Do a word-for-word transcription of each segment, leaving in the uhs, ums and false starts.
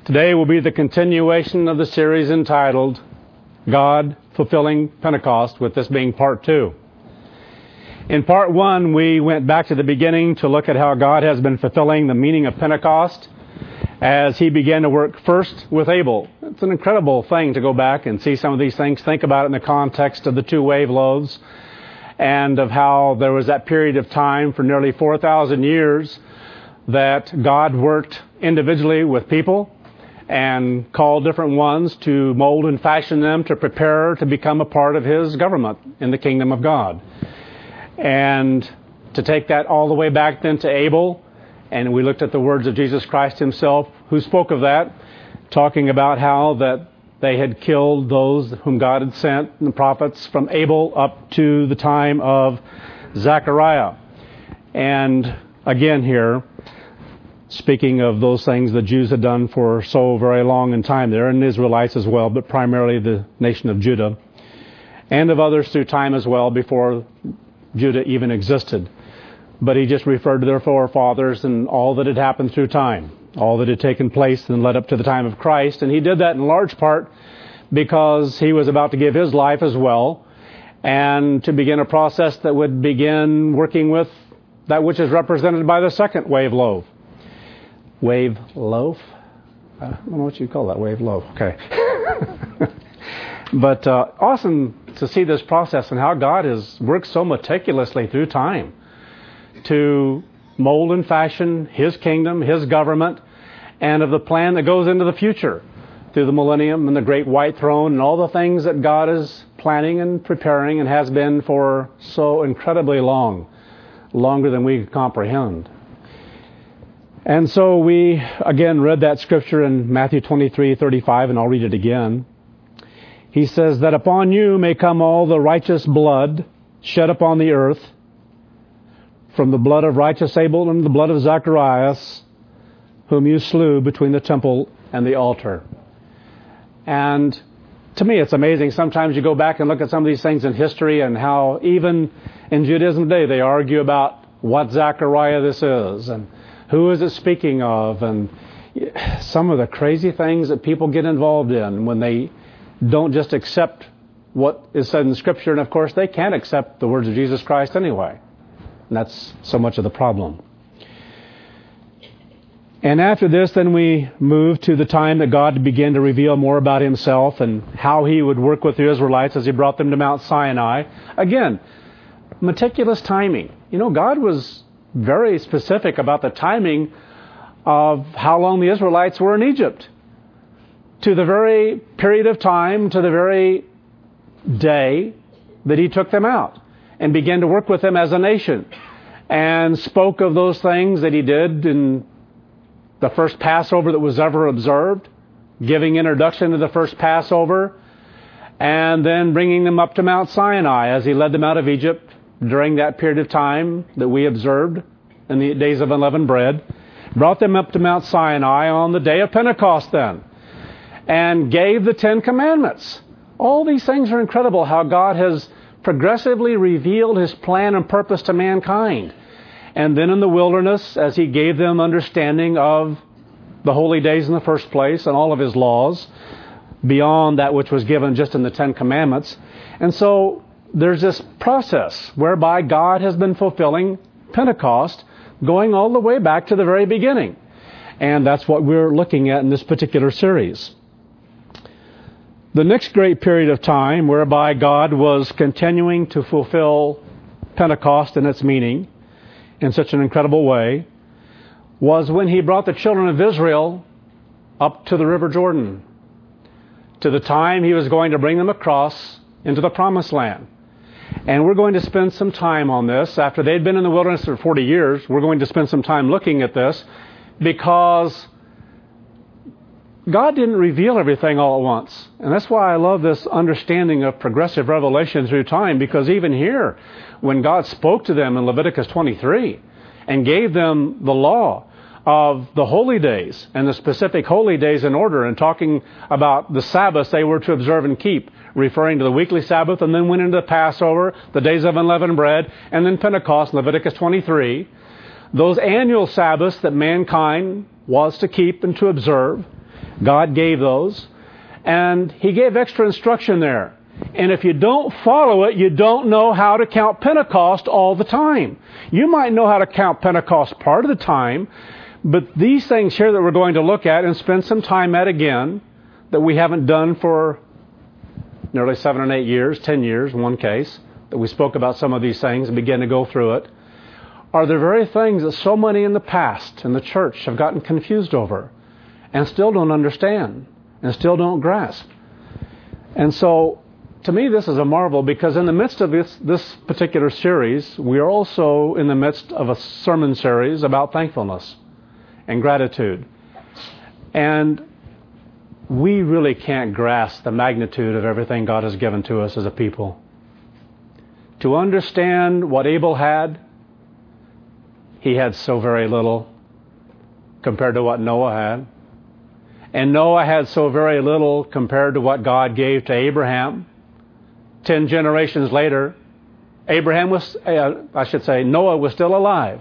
Today will be the continuation of the series entitled God Fulfilling Pentecost, with this being part two. In part one, we went back to the beginning to look at how God has been fulfilling the meaning of Pentecost as he began to work first with Abel. It's an incredible thing to go back and see some of these things, think about it in the context of the two wave loaves, and of how there was that period of time for nearly four thousand years that God worked individually with people and called different ones to mold and fashion them to prepare to become a part of his government in the kingdom of God. And to take that all the way back then to Abel, and we looked at the words of Jesus Christ himself, who spoke of that, talking about how that they had killed those whom God had sent, the prophets, from Abel up to the time of Zechariah. And again here, speaking of those things the Jews had done for so very long in time there, and the Israelites as well, but primarily the nation of Judah, and of others through time as well before Judah even existed. But he just referred to their forefathers and all that had happened through time, all that had taken place and led up to the time of Christ. And he did that in large part because he was about to give his life as well, and to begin a process that would begin working with that which is represented by the second wave loaf. Wave loaf? I don't know what you call that, wave loaf. Okay. But uh, awesome to see this process and how God has worked so meticulously through time to mold and fashion his kingdom, his government, and of the plan that goes into the future through the millennium and the great white throne and all the things that God is planning and preparing and has been for so incredibly long, longer than we could comprehend. And so we, again, read that scripture in Matthew twenty-three thirty-five, and I'll read it again. He says, that upon you may come all the righteous blood shed upon the earth, from the blood of righteous Abel and the blood of Zacharias, whom you slew between the temple and the altar. And to me, it's amazing. Sometimes you go back and look at some of these things in history and how even in Judaism today, they argue about what Zechariah this is and who is it speaking of, and some of the crazy things that people get involved in when they don't just accept what is said in Scripture. And of course, they can't accept the words of Jesus Christ anyway. And that's so much of the problem. And after this, then we move to the time that God began to reveal more about himself and how he would work with the Israelites as he brought them to Mount Sinai. Again, meticulous timing. You know, God was very specific about the timing of how long the Israelites were in Egypt. To the very period of time, to the very day that he took them out and began to work with them as a nation, and spoke of those things that he did in the first Passover that was ever observed, giving introduction to the first Passover, and then bringing them up to Mount Sinai as he led them out of Egypt during that period of time that we observed in the days of unleavened bread, brought them up to Mount Sinai on the day of Pentecost then, and gave the Ten Commandments. All these things are incredible, how God has progressively revealed his plan and purpose to mankind. And then in the wilderness, as he gave them understanding of the holy days in the first place and all of his laws, beyond that which was given just in the Ten Commandments. And so there's this process whereby God has been fulfilling Pentecost, going all the way back to the very beginning. And that's what we're looking at in this particular series. The next great period of time whereby God was continuing to fulfill Pentecost and its meaning in such an incredible way was when he brought the children of Israel up to the River Jordan, to the time he was going to bring them across into the Promised Land. And we're going to spend some time on this. After they'd been in the wilderness for forty years, we're going to spend some time looking at this, because God didn't reveal everything all at once. And that's why I love this understanding of progressive revelation through time, because even here, when God spoke to them in Leviticus twenty-three and gave them the law of the holy days and the specific holy days in order, and talking about the Sabbaths they were to observe and keep, referring to the weekly Sabbath, and then went into the Passover, the days of unleavened bread, and then Pentecost, Leviticus twenty-three, those annual Sabbaths that mankind was to keep and to observe, God gave those, and He gave extra instruction there. And if you don't follow it, you don't know how to count Pentecost all the time. You might know how to count Pentecost part of the time, but these things here that we're going to look at and spend some time at again, that we haven't done for nearly seven and eight years, ten years in one case, that we spoke about some of these things and began to go through it, are the very things that so many in the past in the church have gotten confused over and still don't understand and still don't grasp. And so, to me, this is a marvel, because in the midst of this, this particular series, we are also in the midst of a sermon series about thankfulness and gratitude. And we really can't grasp the magnitude of everything God has given to us as a people. To understand what Abel had, he had so very little compared to what Noah had. And Noah had so very little compared to what God gave to Abraham. Ten generations later, Abraham was, uh, I should say, Noah was still alive.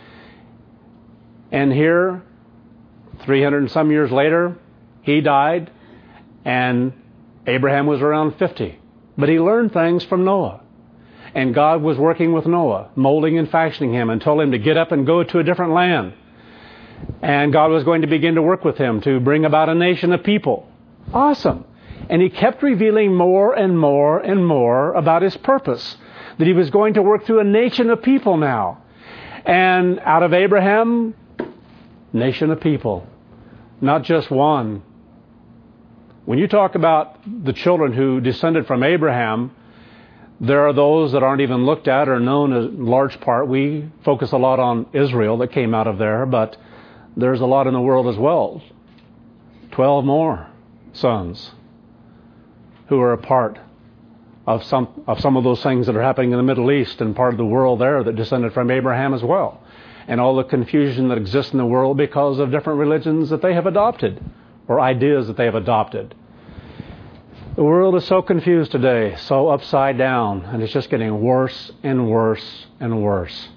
And here, three hundred and some years later, he died, and Abraham was around fifty. But he learned things from Noah. And God was working with Noah, molding and fashioning him, and told him to get up and go to a different land. And God was going to begin to work with him to bring about a nation of people. Awesome. And He kept revealing more and more and more about His purpose, that He was going to work through a nation of people now. And out of Abraham, nation of people, not just one. When you talk about the children who descended from Abraham, there are those that aren't even looked at or known in large part. We focus a lot on Israel that came out of there, but there's a lot in the world as well. Twelve more sons who are a part of some of some of those things that are happening in the Middle East and part of the world there that descended from Abraham as well. And all the confusion that exists in the world because of different religions that they have adopted or ideas that they have adopted. The world is so confused today, so upside down, and it's just getting worse and worse and worse.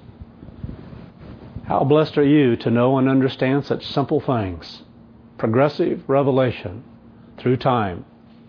How blessed are you to know and understand such simple things? Progressive revelation through time.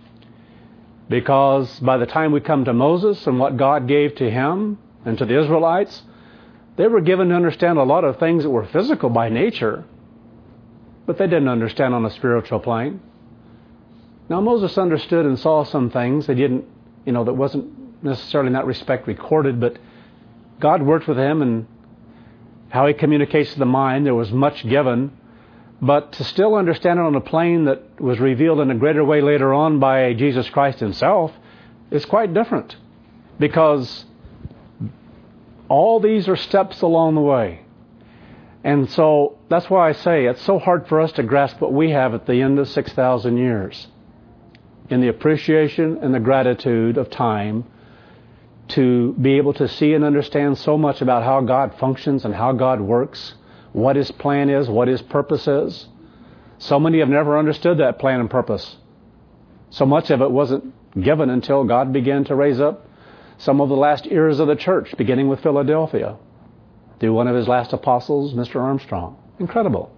Because by the time we come to Moses and what God gave to him and to the Israelites, they were given to understand a lot of things that were physical by nature, but they didn't understand on a spiritual plane. Now, Moses understood and saw some things that didn't, you know, that wasn't necessarily in that respect recorded, but God worked with him, and how He communicates to the mind, there was much given. But to still understand it on a plane that was revealed in a greater way later on by Jesus Christ Himself is quite different. Because all these are steps along the way. And so that's why I say it's so hard for us to grasp what we have at the end of six thousand years. In the appreciation and the gratitude of time to be able to see and understand so much about how God functions and how God works, what His plan is, what His purpose is. So many have never understood that plan and purpose. So much of it wasn't given until God began to raise up some of the last eras of the church, beginning with Philadelphia, through one of His last apostles, Mister Armstrong. Incredible.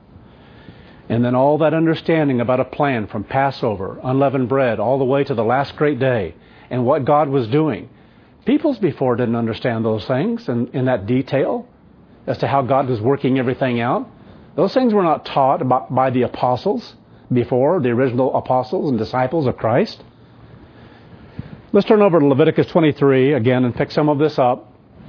And then all that understanding about a plan from Passover, unleavened bread, all the way to the last great day, and what God was doing. Peoples before didn't understand those things in, in that detail as to how God was working everything out. Those things were not taught about, by the apostles before, the original apostles and disciples of Christ. Let's turn over to Leviticus twenty-three again and pick some of this up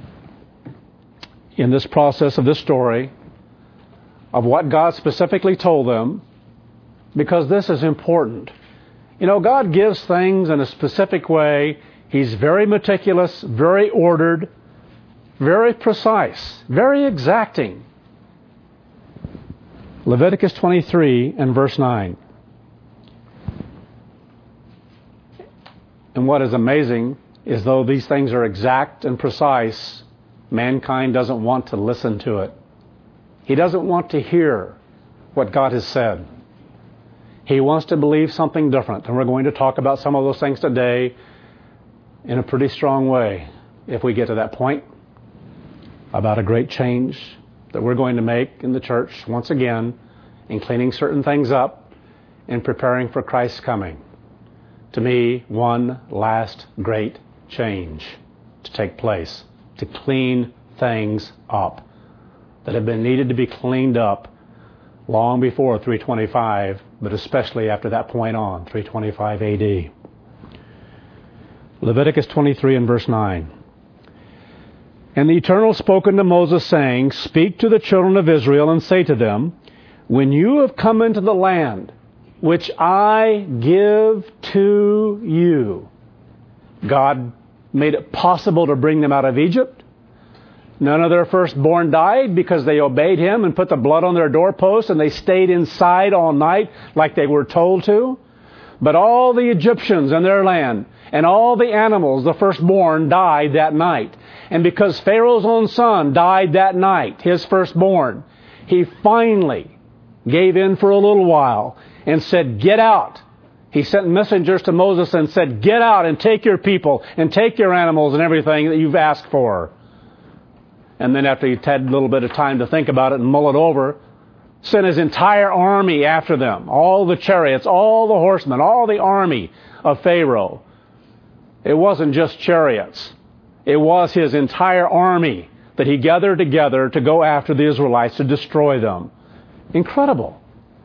in this process of this story of what God specifically told them, because this is important. You know, God gives things in a specific way. He's very meticulous, very ordered, very precise, very exacting. Leviticus twenty-three and verse nine. And what is amazing is though these things are exact and precise, mankind doesn't want to listen to it. He doesn't want to hear what God has said. He wants to believe something different. And we're going to talk about some of those things today in a pretty strong way, if we get to that point, about a great change that we're going to make in the church once again in cleaning certain things up in preparing for Christ's coming. To me, one last great change to take place, to clean things up that have been needed to be cleaned up long before three twenty-five, but especially after that point on, three twenty-five A D. Leviticus twenty-three and verse nine. And the Eternal spoke unto Moses, saying, Speak to the children of Israel, and say to them, When you have come into the land which I give to you. God made it possible to bring them out of Egypt. None of their firstborn died because they obeyed Him and put the blood on their doorposts, and they stayed inside all night like they were told to. But all the Egyptians in their land and all the animals, the firstborn, died that night. And because Pharaoh's own son died that night, his firstborn, he finally gave in for a little while and said, Get out. He sent messengers to Moses and said, Get out and take your people and take your animals and everything that you've asked for. And then after he'd had a little bit of time to think about it and mull it over, sent his entire army after them, all the chariots, all the horsemen, all the army of Pharaoh. It wasn't just chariots. It was his entire army that he gathered together to go after the Israelites, to destroy them. Incredible.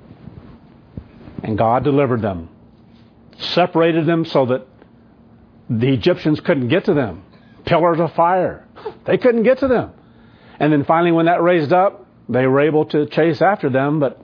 And God delivered them, separated them so that the Egyptians couldn't get to them. Pillars of fire. They couldn't get to them. And then finally when that raised up, they were able to chase after them, but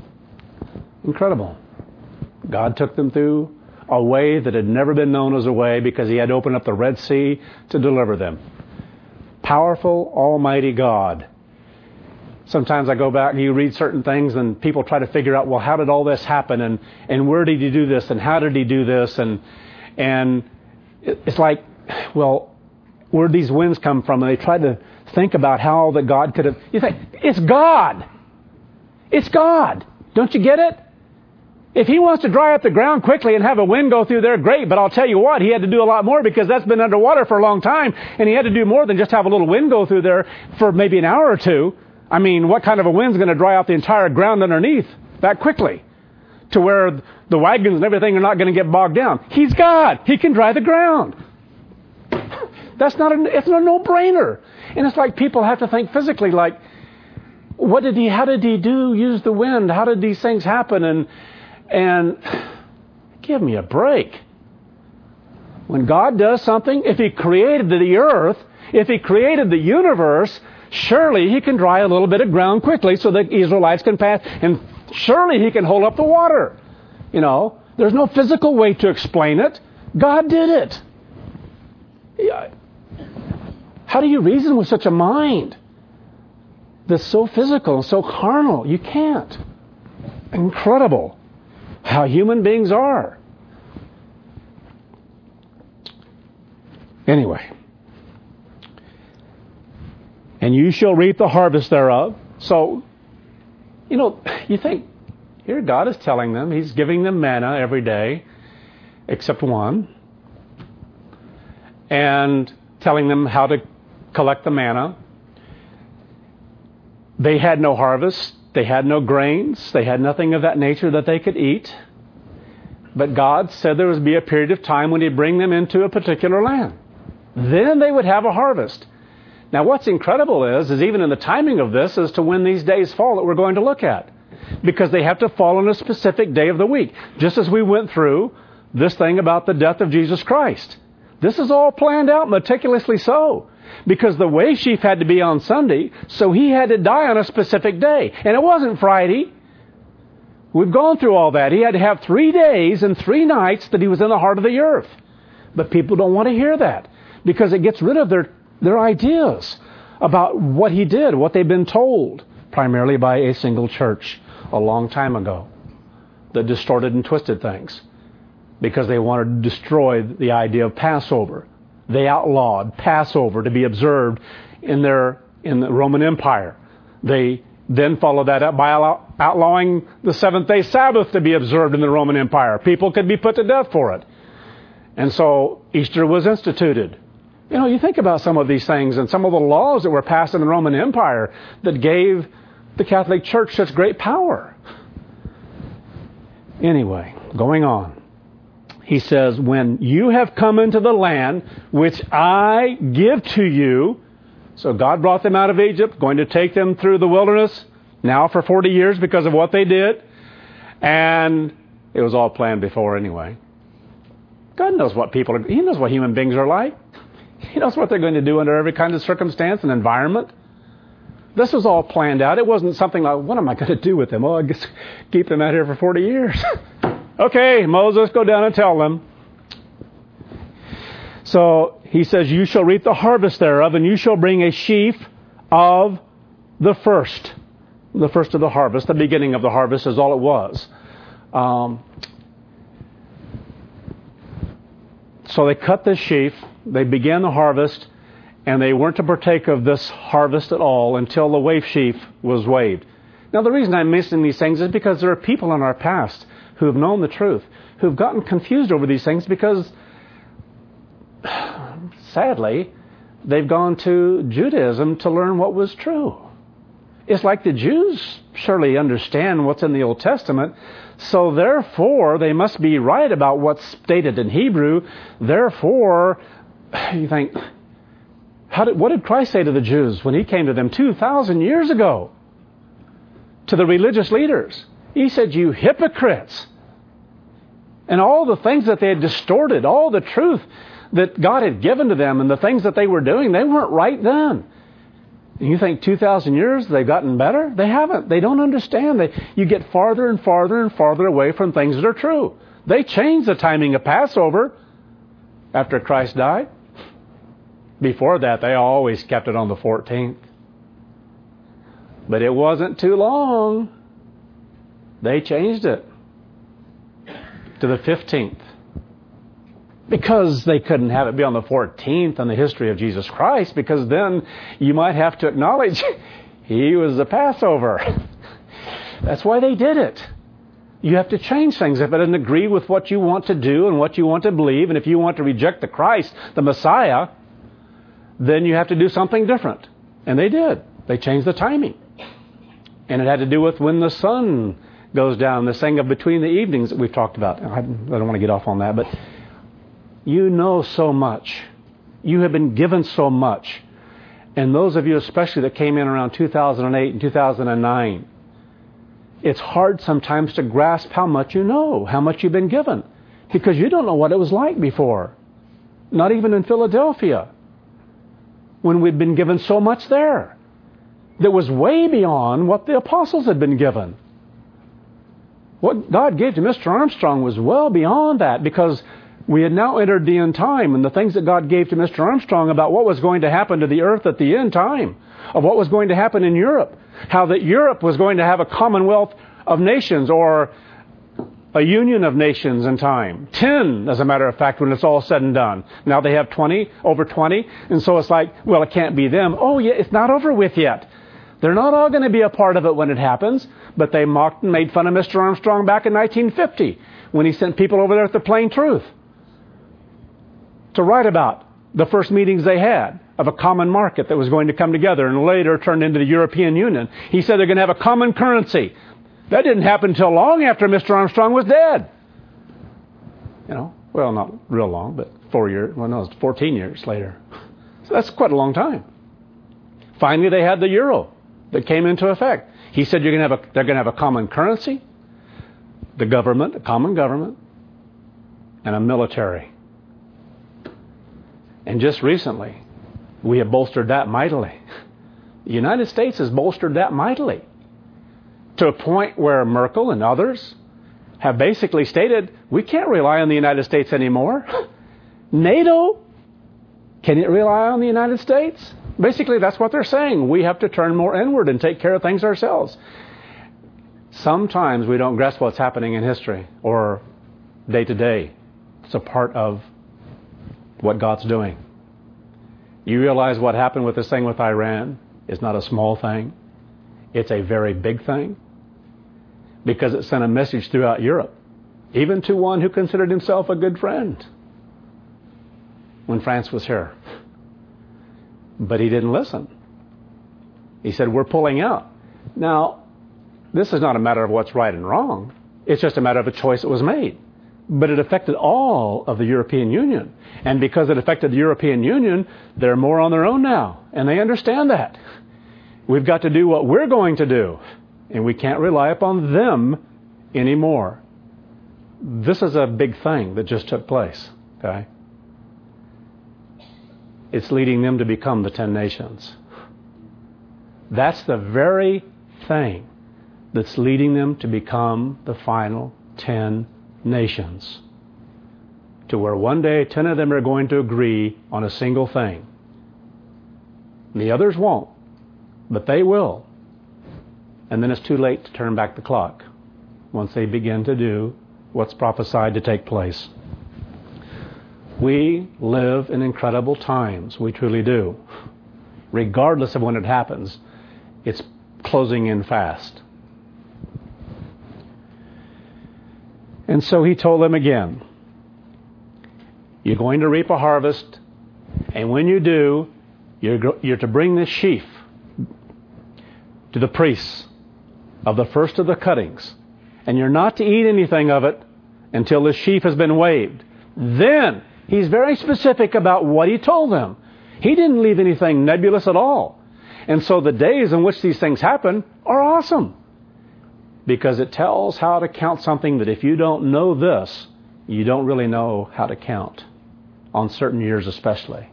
incredible. God took them through a way that had never been known as a way because He had opened up the Red Sea to deliver them. Powerful, almighty God. Sometimes I go back and you read certain things and people try to figure out, well, how did all this happen? And, and where did He do this? And how did He do this? And, and it's like, well, where did these winds come from? And they try to think about how that God could have... You think, it's God. It's God. Don't you get it? If He wants to dry up the ground quickly and have a wind go through there, great. But I'll tell you what, He had to do a lot more because that's been underwater for a long time. And He had to do more than just have a little wind go through there for maybe an hour or two. I mean, what kind of a wind's going to dry out the entire ground underneath that quickly to where the wagons and everything are not going to get bogged down? He's God. He can dry the ground. That's not a, it's a no-brainer. And it's like people have to think physically, like, what did He, how did He do, use the wind? How did these things happen? And, and give me a break. When God does something, if He created the earth, if He created the universe, surely He can dry a little bit of ground quickly so that Israelites can pass. And surely He can hold up the water. You know, there's no physical way to explain it. God did it. Yeah. How do you reason with such a mind that's so physical and so carnal? You can't. Incredible how human beings are. Anyway. And you shall reap the harvest thereof. So, you know, you think, here God is telling them, He's giving them manna every day, except one, and telling them how to collect the manna. They had no harvest. They had no grains. They had nothing of that nature that they could eat. But God said there would be a period of time when He'd bring them into a particular land. Then they would have a harvest. Now what's incredible is, is even in the timing of this as to when these days fall that we're going to look at. Because they have to fall on a specific day of the week. Just as we went through this thing about the death of Jesus Christ. This is all planned out meticulously so. Because the way sheaf had to be on Sunday, so He had to die on a specific day. And it wasn't Friday. We've gone through all that. He had to have three days and three nights that He was in the heart of the earth. But people don't want to hear that. Because it gets rid of their, their ideas about what He did, what they've been told. Primarily by a single church a long time ago. That distorted and twisted things. Because they wanted to destroy the idea of Passover. They outlawed Passover to be observed in their in the Roman Empire. They then followed that up by outlawing the seventh-day Sabbath to be observed in the Roman Empire. People could be put to death for it. And so Easter was instituted. You know, you think about some of these things and some of the laws that were passed in the Roman Empire that gave the Catholic Church such great power. Anyway, going on. He says, when you have come into the land which I give to you. So God brought them out of Egypt, going to take them through the wilderness now for forty years because of what they did. And it was all planned before anyway. God knows what people are, He knows what human beings are like. He knows what they're going to do under every kind of circumstance and environment. This was all planned out. It wasn't something like, what am I going to do with them? Oh, I guess keep them out here for forty years. Okay, Moses, go down and tell them. So he says, you shall reap the harvest thereof, and you shall bring a sheaf of the first. The first of the harvest, the beginning of the harvest is all it was. Um, so they cut this sheaf, they began the harvest, and they weren't to partake of this harvest at all until the wave sheaf was waved. Now the reason I'm mentioning these things is because there are people in our past who have known the truth, who've gotten confused over these things because, sadly, they've gone to Judaism to learn what was true. It's like the Jews surely understand what's in the Old Testament, so therefore they must be right about what's stated in Hebrew. Therefore, you think, how did, what did Christ say to the Jews when He came to them two thousand years ago? To the religious leaders. He said, you hypocrites. And all the things that they had distorted, all the truth that God had given to them and the things that they were doing, they weren't right then. And you think two thousand years they've gotten better? They haven't. They don't understand. They, you get farther and farther and farther away from things that are true. They changed the timing of Passover after Christ died. Before that, they always kept it on the fourteenth. But it wasn't too long. They changed it to the fifteenth. Because they couldn't have it be on the fourteenth in the history of Jesus Christ, because then you might have to acknowledge He was the Passover. That's why they did it. You have to change things if it doesn't agree with what you want to do and what you want to believe. And if you want to reject the Christ, the Messiah, then you have to do something different. And they did. They changed the timing. And it had to do with when the sun goes down, this thing of between the evenings that we've talked about. I don't want to get off on that, but you know so much. You have been given so much. And those of you especially that came in around two thousand eight and two thousand nine, it's hard sometimes to grasp how much you know, how much you've been given. Because you don't know what it was like before. Not even in Philadelphia. When we'd been given so much there. That was way beyond what the apostles had been given. What God gave to Mister Armstrong was well beyond that, because we had now entered the end time, and the things that God gave to Mister Armstrong about what was going to happen to the earth at the end time, of what was going to happen in Europe, how that Europe was going to have a commonwealth of nations, or a union of nations in time. Ten, as a matter of fact, when it's all said and done. Now they have twenty, over twenty, and so it's like, well, it can't be them. Oh yeah, it's not over with yet. They're not all going to be a part of it when it happens, but they mocked and made fun of Mister Armstrong back in nineteen fifty when he sent people over there with the plain truth to write about the first meetings they had of a common market that was going to come together and later turned into the European Union. He said they're going to have a common currency. That didn't happen until long after Mister Armstrong was dead. You know, well, not real long, but four years, well, no, it's fourteen years later. So that's quite a long time. Finally, they had the euro that came into effect. He said you're going to have a, they're going to have a common currency, the government, a common government, and a military. And just recently, we have bolstered that mightily. The United States has bolstered that mightily to a point where Merkel and others have basically stated, we can't rely on the United States anymore. NATO, can it rely on the United States? Basically, that's what they're saying. We have to turn more inward and take care of things ourselves. Sometimes we don't grasp what's happening in history or day to day. It's a part of what God's doing. You realize what happened with this thing with Iran is not a small thing. It's a very big thing. Because it sent a message throughout Europe, even to one who considered himself a good friend when France was here. But he didn't listen. He said, we're pulling out. Now, this is not a matter of what's right and wrong. It's just a matter of a choice that was made. But it affected all of the European Union. And because it affected the European Union, they're more on their own now. And they understand that. We've got to do what we're going to do. And we can't rely upon them anymore. This is a big thing that just took place. Okay? It's leading them to become the ten nations. That's the very thing that's leading them to become the final ten nations. To where one day ten of them are going to agree on a single thing. And the others won't, but they will. And then it's too late to turn back the clock once they begin to do what's prophesied to take place. We live in incredible times. We truly do. Regardless of when it happens, it's closing in fast. And so he told them again, you're going to reap a harvest, and when you do, you're, you're to bring this sheaf to the priests of the first of the cuttings, and you're not to eat anything of it until the sheaf has been waved. Then, he's very specific about what he told them. He didn't leave anything nebulous at all. And so the days in which these things happen are awesome. Because it tells how to count something that if you don't know this, you don't really know how to count. On certain years especially.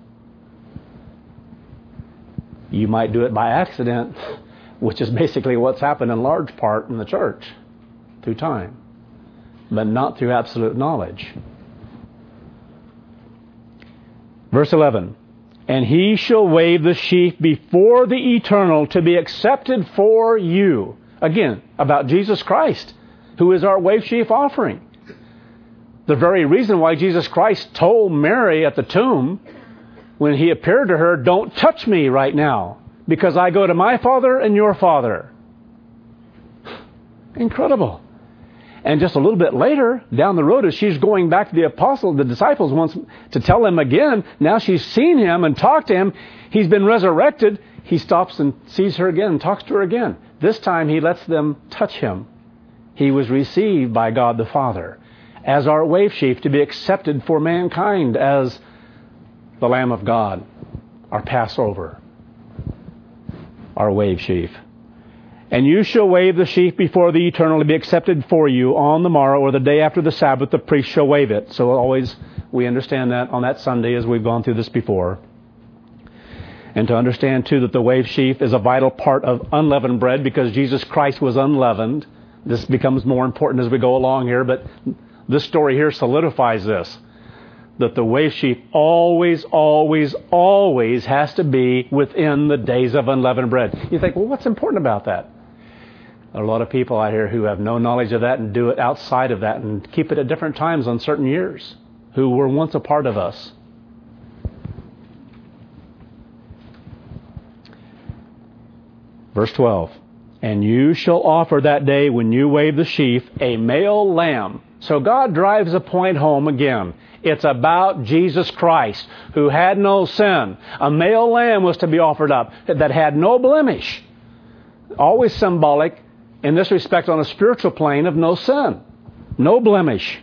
You might do it by accident, which is basically what's happened in large part in the church through time. But not through absolute knowledge. Verse eleven. And he shall wave the sheaf before the eternal to be accepted for you. Again, about Jesus Christ, who is our wave sheaf offering. The very reason why Jesus Christ told Mary at the tomb, when he appeared to her, don't touch me right now, because I go to my Father and your Father. Incredible. And just a little bit later, down the road, as she's going back to the apostles, the disciples, wants to tell them again, now she's seen him and talked to him, he's been resurrected, he stops and sees her again and talks to her again. This time he lets them touch him. He was received by God the Father as our wave sheaf to be accepted for mankind as the Lamb of God, our Passover, our wave sheaf. And you shall wave the sheaf before the eternal to be accepted for you on the morrow or the day after the Sabbath, the priest shall wave it. So always we understand that on that Sunday as we've gone through this before. And to understand too that the wave sheaf is a vital part of unleavened bread because Jesus Christ was unleavened. This becomes more important as we go along here, but this story here solidifies this. That the wave sheaf always, always, always has to be within the days of unleavened bread. You think, well, what's important about that? There are a lot of people out here who have no knowledge of that and do it outside of that and keep it at different times on certain years, who were once a part of us. Verse twelve, and you shall offer that day when you wave the sheaf a male lamb. So God drives a point home again. It's about Jesus Christ, who had no sin. A male lamb was to be offered up that had no blemish. Always symbolic, in this respect, on a spiritual plane of no sin. No blemish.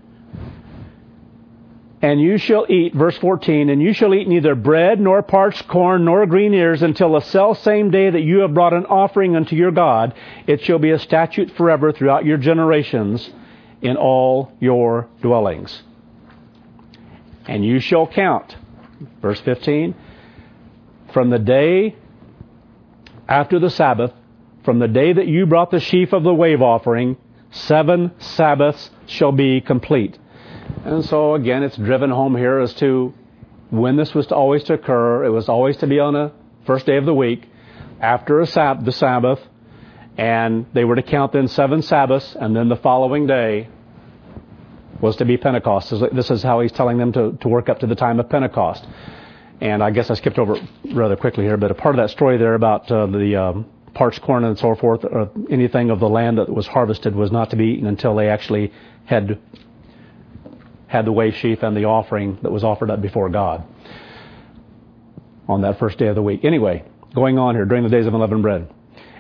And you shall eat, verse fourteen, and you shall eat neither bread, nor parched corn, nor green ears, until the selfsame day that you have brought an offering unto your God. It shall be a statute forever throughout your generations in all your dwellings. And you shall count, verse fifteen, from the day after the Sabbath, from the day that you brought the sheaf of the wave offering, seven Sabbaths shall be complete. And so again, it's driven home here as to when this was to always to occur. It was always to be on a first day of the week, after a sab- the Sabbath, and they were to count then seven Sabbaths, and then the following day was to be Pentecost. This is how he's telling them to, to work up to the time of Pentecost. And I guess I skipped over it rather quickly here, but a part of that story there about uh, the um, parched corn and so forth, or anything of the land that was harvested was not to be eaten until they actually had had the wave sheaf and the offering that was offered up before God on that first day of the week. Anyway, going on here during the days of unleavened bread.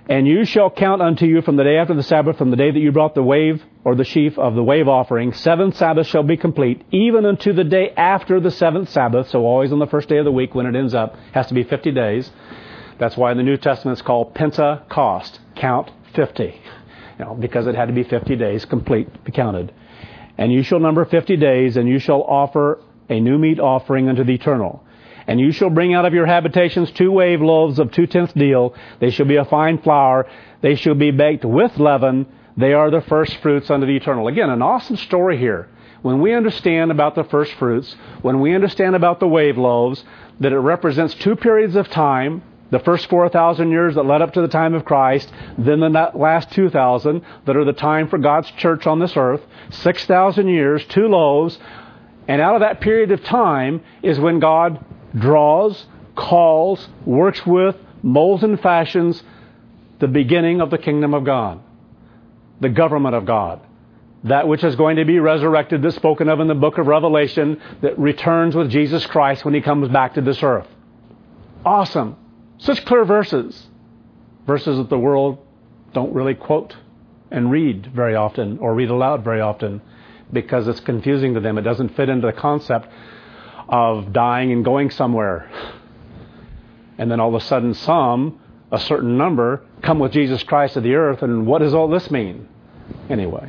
And you shall count unto you from the day after the Sabbath, from the day that you brought the wave or the sheaf of the wave offering, seven Sabbaths shall be complete, even unto the day after the seventh Sabbath. So always on the first day of the week when it ends up, has to be fifty days. That's why in the New Testament it's called Pentecost. Count fifty. You know, because it had to be fifty days complete, be counted. And you shall number fifty days, and you shall offer a new meat offering unto the Eternal. And you shall bring out of your habitations two wave loaves of two-tenths deal. They shall be a fine flour. They shall be baked with leaven. They are the first fruits unto the Eternal. Again, an awesome story here. When we understand about the first fruits, when we understand about the wave loaves, that it represents two periods of time, the first four thousand years that led up to the time of Christ, then the last two thousand that are the time for God's church on this earth, six thousand years, two loaves, and out of that period of time is when God draws, calls, works with, molds and fashions the beginning of the kingdom of God, the government of God, that which is going to be resurrected, that's spoken of in the book of Revelation, that returns with Jesus Christ when He comes back to this earth. Awesome. Such clear verses. Verses that the world don't really quote and read very often or read aloud very often because it's confusing to them. It doesn't fit into the concept of dying and going somewhere. And then all of a sudden some, a certain number, come with Jesus Christ to the earth. And what does all this mean? Anyway.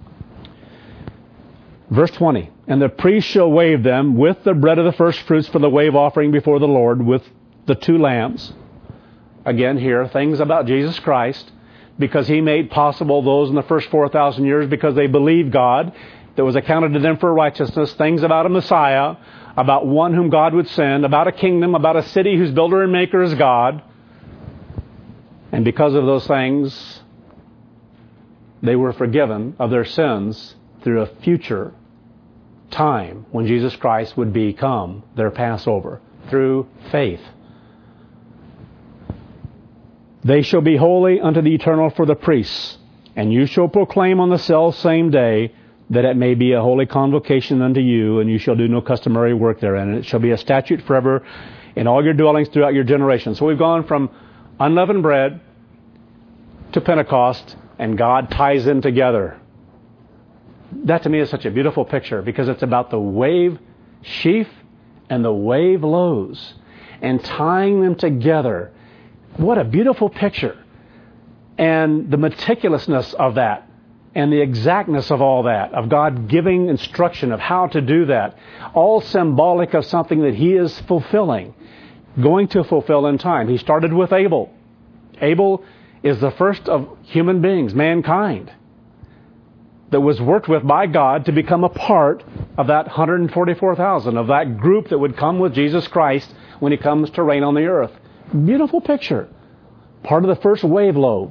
Verse twenty. And the priest shall wave them with the bread of the first fruits for the wave offering before the Lord, with the two lambs. Again here, things about Jesus Christ, because He made possible those in the first four thousand years because they believed God. That was accounted to them for righteousness. Things about a Messiah, about one whom God would send, about a kingdom, about a city whose builder and maker is God. And because of those things, they were forgiven of their sins through a future time when Jesus Christ would become their Passover through faith. They shall be holy unto the Eternal for the priests, and you shall proclaim on the self same day that it may be a holy convocation unto you, and you shall do no customary work therein. And it shall be a statute forever in all your dwellings throughout your generations. So we've gone from unleavened bread to Pentecost, and God ties them together. That to me is such a beautiful picture, because it's about the wave sheaf and the wave loaves, and tying them together. What a beautiful picture. And the meticulousness of that. And the exactness of all that, of God giving instruction of how to do that, all symbolic of something that He is fulfilling, going to fulfill in time. He started with Abel. Abel is the first of human beings, mankind, that was worked with by God to become a part of that one hundred forty-four thousand, of that group that would come with Jesus Christ when He comes to reign on the earth. Beautiful picture. Part of the first wave loaf.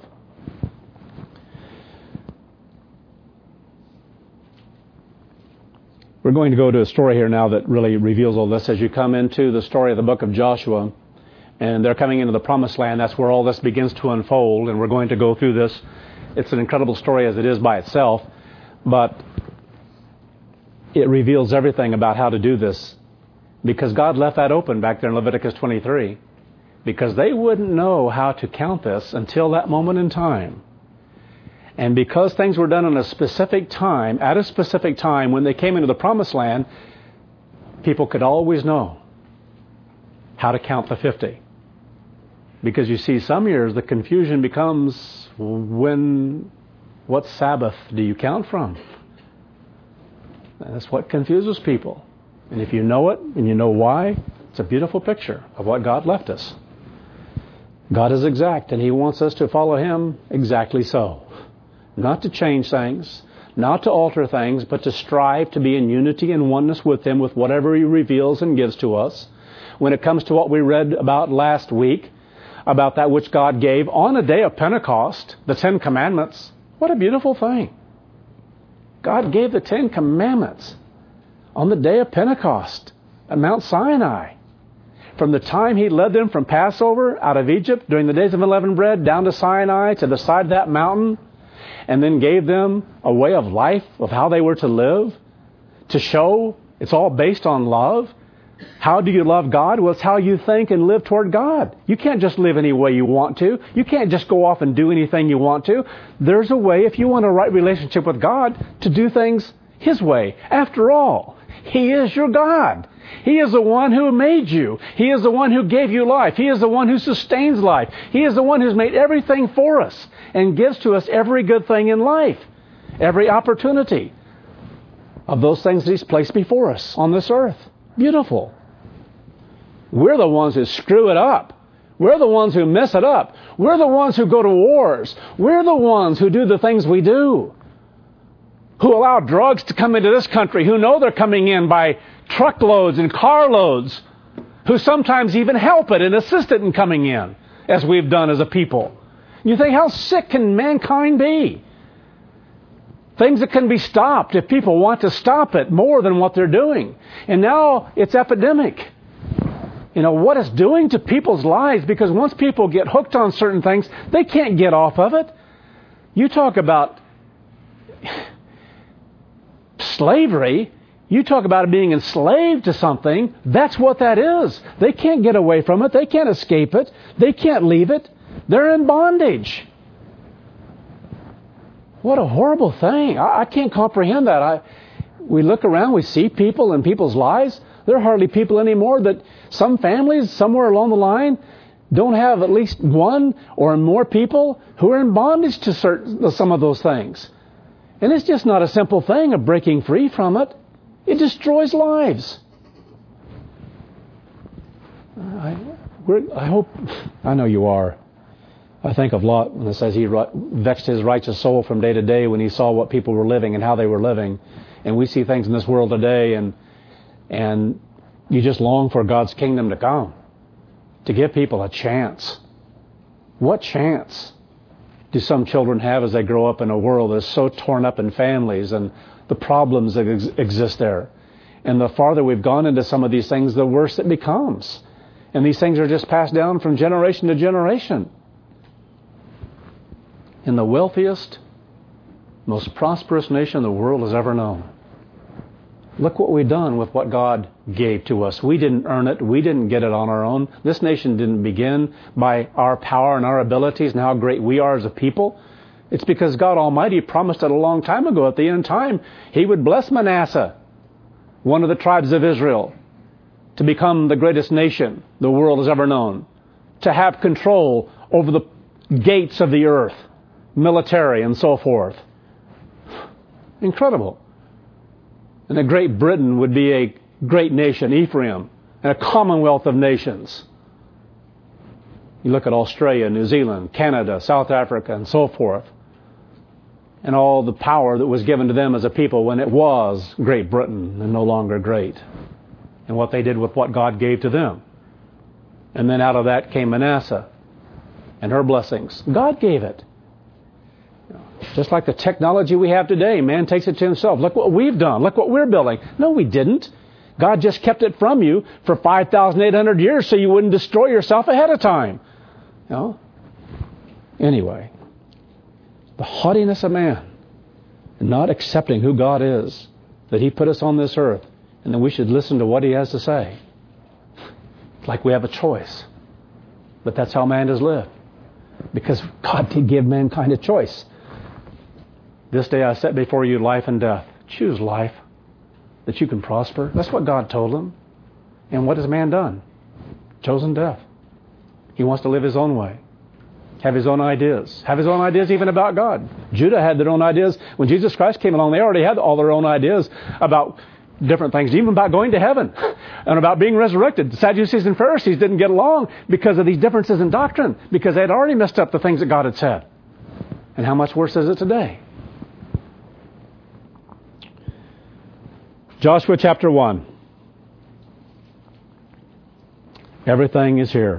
We're going to go to a story here now that really reveals all this. As you come into the story of the book of Joshua, and they're coming into the promised land, that's where all this begins to unfold, and we're going to go through this. It's an incredible story as it is by itself, but it reveals everything about how to do this, because God left that open back there in Leviticus twenty-three, because they wouldn't know how to count this until that moment in time. And because things were done in a specific time, at a specific time, when they came into the promised land, people could always know how to count the fifty. Because you see, some years the confusion becomes, when, what Sabbath do you count from? That's what confuses people. And if you know it, and you know why, it's a beautiful picture of what God left us. God is exact, and He wants us to follow Him exactly so. Not to change things, not to alter things, but to strive to be in unity and oneness with Him with whatever He reveals and gives to us. When it comes to what we read about last week, about that which God gave on a day of Pentecost, the Ten Commandments, what a beautiful thing. God gave the Ten Commandments on the day of Pentecost at Mount Sinai. From the time He led them from Passover out of Egypt during the days of unleavened bread down to Sinai to the side of that mountain, and then gave them a way of life of how they were to live, to show it's all based on love. How do you love God? Well, it's how you think and live toward God. You can't just live any way you want to. You can't just go off and do anything you want to. There's a way, if you want a right relationship with God, to do things His way. After all, He is your God. He is the one who made you. He is the one who gave you life. He is the one who sustains life. He is the one who's made everything for us and gives to us every good thing in life, every opportunity of those things that He's placed before us on this earth. Beautiful. We're the ones who screw it up. We're the ones who mess it up. We're the ones who go to wars. We're the ones who do the things we do, who allow drugs to come into this country, who know they're coming in by truckloads and carloads, who sometimes even help it and assist it in coming in, as we've done as a people. You think, how sick can mankind be? Things that can be stopped if people want to stop it more than what they're doing. And now it's epidemic. You know, what it's doing to people's lives, because once people get hooked on certain things, they can't get off of it. You talk about slavery. You talk about being enslaved to something. That's what that is. They can't get away from it. They can't escape it. They can't leave it. They're in bondage. What a horrible thing. I, I can't comprehend that. I, we look around, we see people in people's lives. There are hardly people anymore that some families somewhere along the line don't have at least one or more people who are in bondage to certain, some of those things. And it's just not a simple thing of breaking free from it. It destroys lives. I, we're, I hope, I know you are. I think of Lot when it says he vexed his righteous soul from day to day when he saw what people were living and how they were living. And we see things in this world today, and and you just long for God's kingdom to come, to give people a chance. What chance do some children have as they grow up in a world that's so torn up in families and the problems that ex- exist there? And the farther we've gone into some of these things, the worse it becomes. And these things are just passed down from generation to generation. In the wealthiest, most prosperous nation the world has ever known. Look what we've done with what God gave to us. We didn't earn it. We didn't get it on our own. This nation didn't begin by our power and our abilities and how great we are as a people. It's because God Almighty promised it a long time ago. At the end of time, He would bless Manasseh, one of the tribes of Israel, to become the greatest nation the world has ever known, to have control over the gates of the earth, military and so forth. Incredible. And that Great Britain would be a great nation, Ephraim, and a commonwealth of nations. You look at Australia, New Zealand, Canada, South Africa, and so forth, and all the power that was given to them as a people when it was Great Britain and no longer great, and what they did with what God gave to them. And then out of that came Manasseh and her blessings. God gave it. Just like the technology we have today, man takes it to himself. Look what we've done. Look what we're building. No, we didn't. God just kept it from you for five thousand eight hundred years so you wouldn't destroy yourself ahead of time. You know? Anyway, the haughtiness of man, and not accepting who God is, that He put us on this earth, and that we should listen to what He has to say. It's like we have a choice. But that's how man has lived. Because God did give mankind a choice. This day I set before you life and death. Choose life, that you can prosper. That's what God told him. And what has man done? Chosen death. He wants to live his own way. Have his own ideas. Have his own ideas even about God. Judah had their own ideas. When Jesus Christ came along, they already had all their own ideas about different things, even about going to heaven and about being resurrected. The Sadducees and Pharisees didn't get along because of these differences in doctrine, because they had already messed up the things that God had said. And how much worse is it today? Joshua chapter one. Everything is here.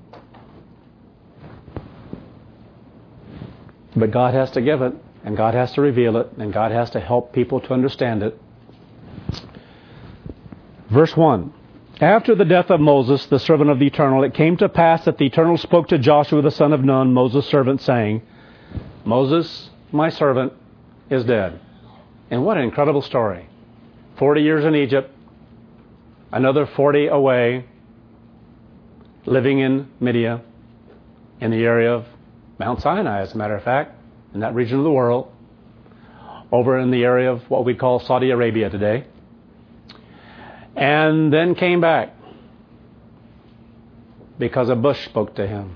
But God has to give it, and God has to reveal it, and God has to help people to understand it. Verse one. After the death of Moses, the servant of the Eternal, it came to pass that the Eternal spoke to Joshua the son of Nun, Moses' servant, saying, Moses, my servant, is dead. And what an incredible story. Forty years in Egypt, another forty away, living in Midian, in the area of Mount Sinai, as a matter of fact, in that region of the world, over in the area of what we call Saudi Arabia today, and then came back because a bush spoke to him.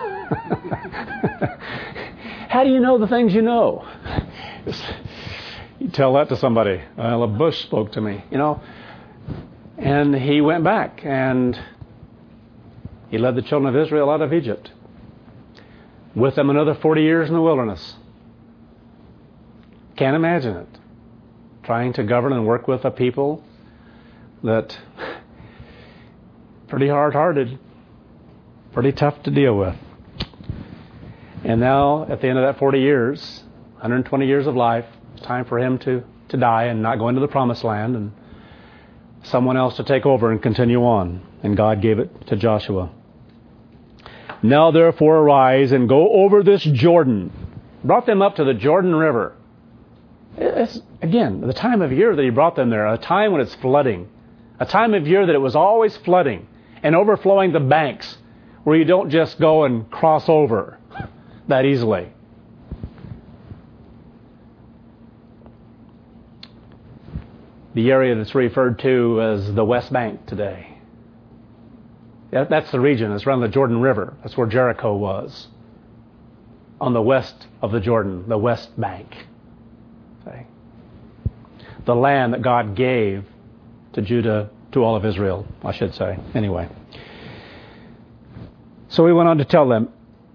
How do you know the things you know? You tell that to somebody. Well, a bush spoke to me, you know. And he went back and he led the children of Israel out of Egypt. With them another forty years in the wilderness. Can't imagine it. Trying to govern and work with a people that pretty hard-hearted, pretty tough to deal with. And now, at the end of that forty years, one hundred twenty years of life, it's time for him to, to die and not go into the promised land, and someone else to take over and continue on. And God gave it to Joshua. Now therefore arise and go over this Jordan. Brought them up to the Jordan River. It's, again, the time of year that he brought them there, a time when it's flooding. A time of year that it was always flooding and overflowing the banks where you don't just go and cross over that easily. The area that's referred to as the West Bank today. That's the region. It's around the Jordan River. That's where Jericho was. On the west of the Jordan, the West Bank. Okay. The land that God gave to Judah, to all of Israel, I should say. Anyway. So he went on to tell them,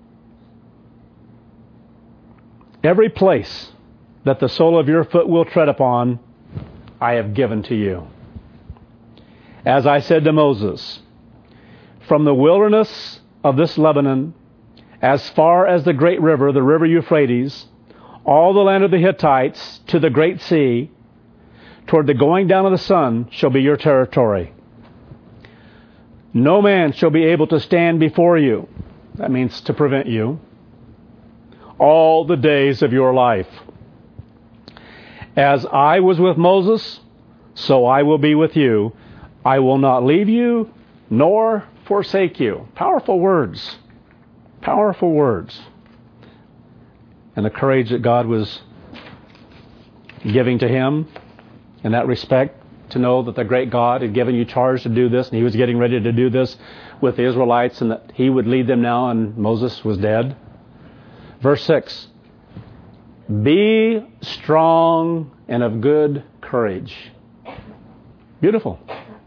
every place that the sole of your foot will tread upon, I have given to you. As I said to Moses, from the wilderness of this Lebanon, as far as the great river, the river Euphrates, all the land of the Hittites to the great sea, toward the going down of the sun shall be your territory. No man shall be able to stand before you. That means to prevent you. All the days of your life. As I was with Moses, so I will be with you. I will not leave you, nor forsake you. Powerful words. Powerful words. And the courage that God was giving to him in that respect, to know that the great God had given you charge to do this, and he was getting ready to do this with the Israelites, and that he would lead them now, and Moses was dead. Verse six. Be strong and of good courage. Beautiful.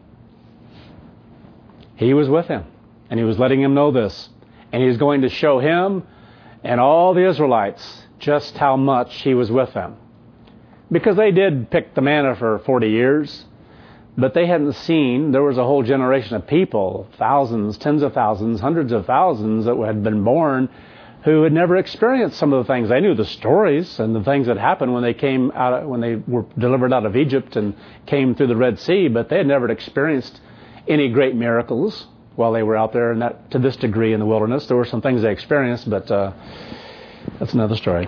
He was with him, and he was letting him know this. And he was going to show him and all the Israelites just how much he was with them. Because they did pick the manna for forty years, but they hadn't seen, there was a whole generation of people, thousands, tens of thousands, hundreds of thousands that had been born who had never experienced some of the things. They knew the stories and the things that happened when they came out, of, when they were delivered out of Egypt and came through the Red Sea, but they had never experienced any great miracles while they were out there, and that to this degree in the wilderness. There were some things they experienced, but uh, that's another story.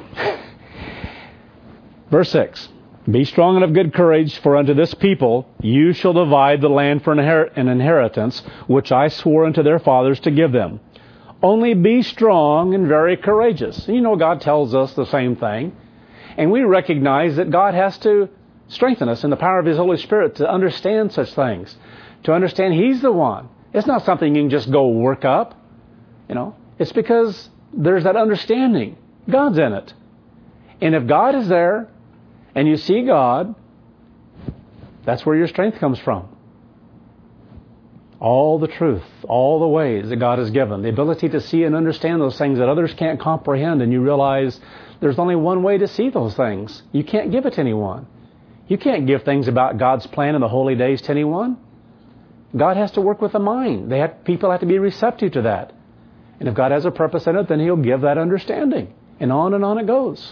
Verse six. Be strong and of good courage, for unto this people you shall divide the land for an inheritance, which I swore unto their fathers to give them. Only be strong and very courageous. You know, God tells us the same thing. And we recognize that God has to strengthen us in the power of His Holy Spirit to understand such things. To understand He's the one. It's not something you can just go work up. You know, it's because there's that understanding. God's in it. And if God is there, and you see God, that's where your strength comes from. All the truth, all the ways that God has given, the ability to see and understand those things that others can't comprehend, and you realize there's only one way to see those things. You can't give it to anyone. You can't give things about God's plan in the holy days to anyone. God has to work with the mind. They have, people have to be receptive to that. And if God has a purpose in it, then He'll give that understanding. And on and on it goes.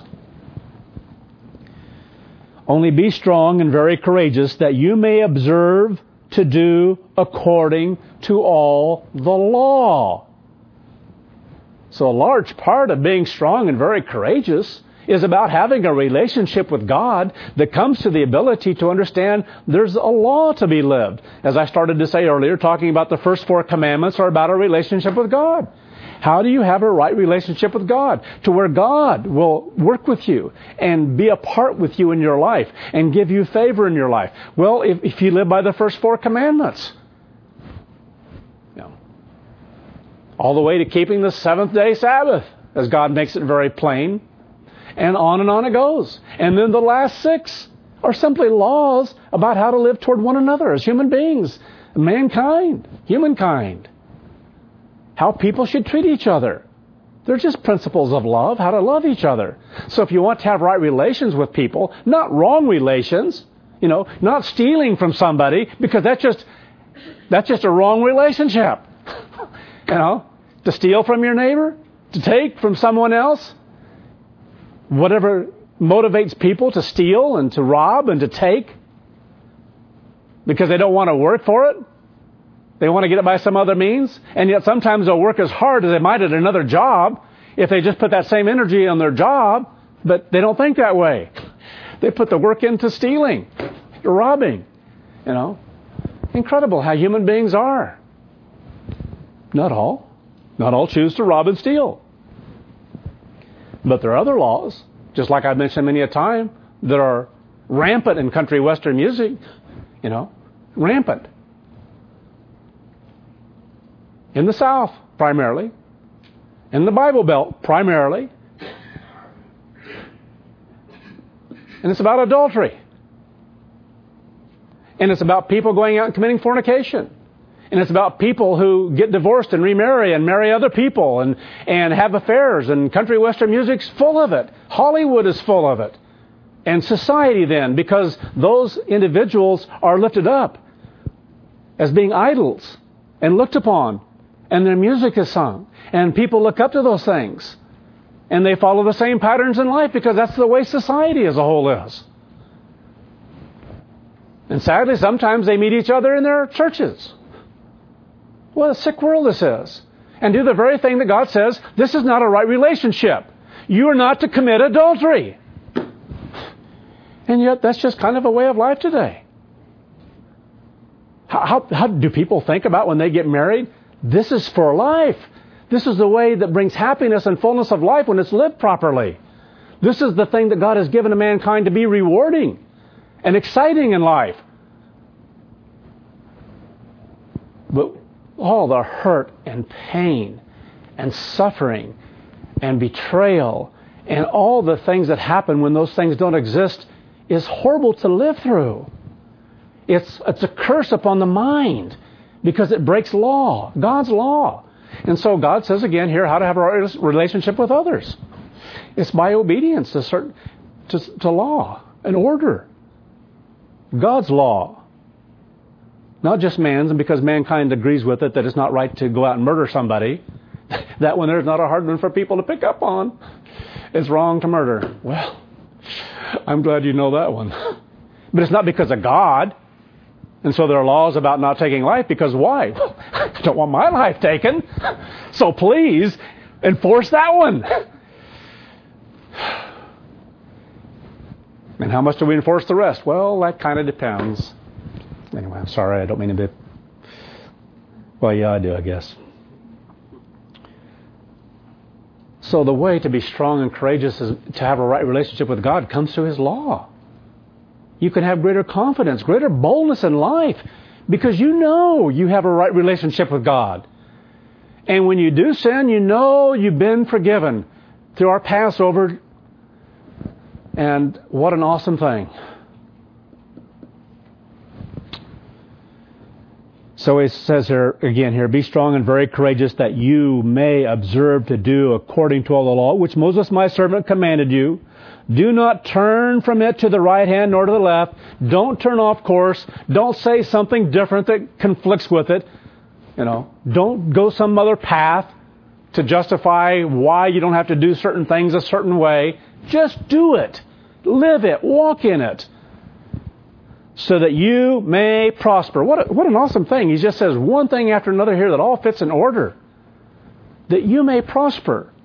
Only be strong and very courageous, that you may observe to do according to all the law. So a large part of being strong and very courageous is about having a relationship with God that comes to the ability to understand there's a law to be lived. As I started to say earlier, talking about the first four commandments are about a relationship with God. How do you have a right relationship with God? To where God will work with you and be a part with you in your life and give you favor in your life. Well, if, if you live by the first four commandments, you know, all the way to keeping the seventh day Sabbath, as God makes it very plain. And on and on it goes. And then the last six are simply laws about how to live toward one another as human beings, mankind, humankind. How people should treat each other. They're just principles of love, how to love each other. So if you want to have right relations with people, not wrong relations, you know, not stealing from somebody, because that's just that's just a wrong relationship. You know, to steal from your neighbor, to take from someone else, whatever motivates people to steal and to rob and to take because they don't want to work for it. They want to get it by some other means. And yet sometimes they'll work as hard as they might at another job if they just put that same energy on their job, but they don't think that way. They put the work into stealing, to robbing. You know, incredible how human beings are. Not all. Not all choose to rob and steal. But there are other laws, just like I've mentioned many a time, that are rampant in country western music. You know, rampant. In the South, primarily. In the Bible Belt, primarily. And it's about adultery. And it's about people going out and committing fornication. And it's about people who get divorced and remarry and marry other people and, and have affairs. And country western music's full of it. Hollywood is full of it. And society then, because those individuals are lifted up as being idols and looked upon. And their music is sung. And people look up to those things. And they follow the same patterns in life because that's the way society as a whole is. And sadly, sometimes they meet each other in their churches. What a sick world this is. And do the very thing that God says, this is not a right relationship. You are not to commit adultery. And yet, that's just kind of a way of life today. How, how, how do people think about when they get married? This is for life. This is the way that brings happiness and fullness of life when it's lived properly. This is the thing that God has given to mankind to be rewarding and exciting in life. But all the hurt and pain and suffering and betrayal and all the things that happen when those things don't exist is horrible to live through. It's, it's a curse upon the mind. Because it breaks law, God's law. And so God says again here how to have a relationship with others. It's by obedience to certain to, to law and order. God's law. Not just man's, and because mankind agrees with it that it's not right to go out and murder somebody. That one there's not a hard one for people to pick up on. It's wrong to murder. Well, I'm glad you know that one. But it's not because of God. And so there are laws about not taking life because why? I don't want my life taken. So please enforce that one. And how much do we enforce the rest? Well, that kind of depends. Anyway, I'm sorry. I don't mean to be... Well, yeah, I do, I guess. So the way to be strong and courageous is to have a right relationship with God comes through His law. You can have greater confidence, greater boldness in life because you know you have a right relationship with God. And when you do sin, you know you've been forgiven through our Passover. And what an awesome thing. So it says here, again here, be strong and very courageous that you may observe to do according to all the law, which Moses my servant commanded you. Do not turn from it to the right hand nor to the left. Don't turn off course. Don't say something different that conflicts with it. You know, don't go some other path to justify why you don't have to do certain things a certain way. Just do it. Live it. Walk in it. So that you may prosper. What a, what an awesome thing. He just says one thing after another here that all fits in order. That you may prosper.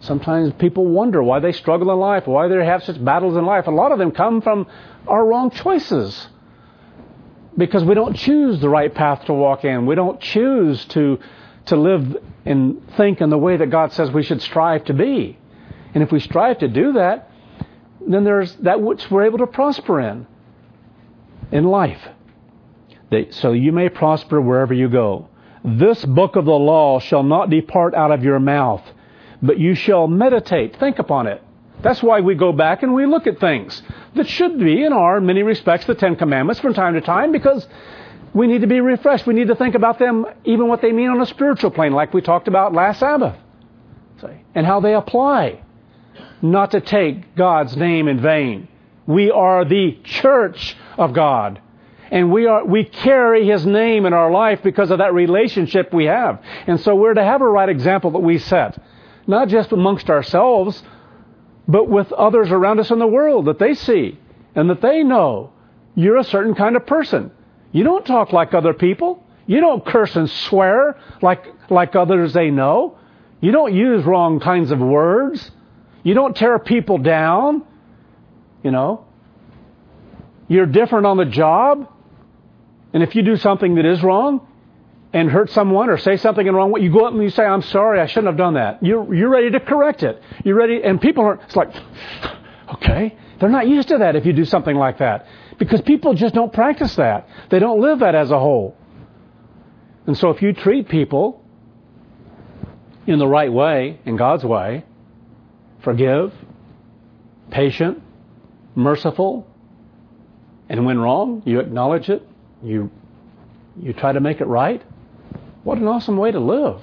Sometimes people wonder why they struggle in life, why they have such battles in life. A lot of them come from our wrong choices. Because we don't choose the right path to walk in. We don't choose to, to live and think in the way that God says we should strive to be. And if we strive to do that, then there's that which we're able to prosper in, in life. They, so you may prosper wherever you go. This book of the law shall not depart out of your mouth, but you shall meditate. Think upon it. That's why we go back and we look at things that should be, and are in many respects, the Ten Commandments from time to time, because we need to be refreshed. We need to think about them, even what they mean on a spiritual plane, like we talked about last Sabbath, and how they apply. Not to take God's name in vain. We are the church of God. And we are we carry His name in our life because of that relationship we have. And so we're to have a right example that we set. Not just amongst ourselves, but with others around us in the world, that they see and that they know you're a certain kind of person. You don't talk like other people. You don't curse and swear like, like others they know. You don't use wrong kinds of words. You don't tear people down. You know. You're different on the job. And if you do something that is wrong and hurt someone or say something in wrong way, you go up and you say, I'm sorry, I shouldn't have done that. You're, you're ready to correct it. You're ready. And people are, it's like, okay. They're not used to that if you do something like that. Because people just don't practice that. They don't live that as a whole. And so if you treat people in the right way, in God's way, forgive, patient, merciful, and when wrong, you acknowledge it, you you try to make it right. What an awesome way to live.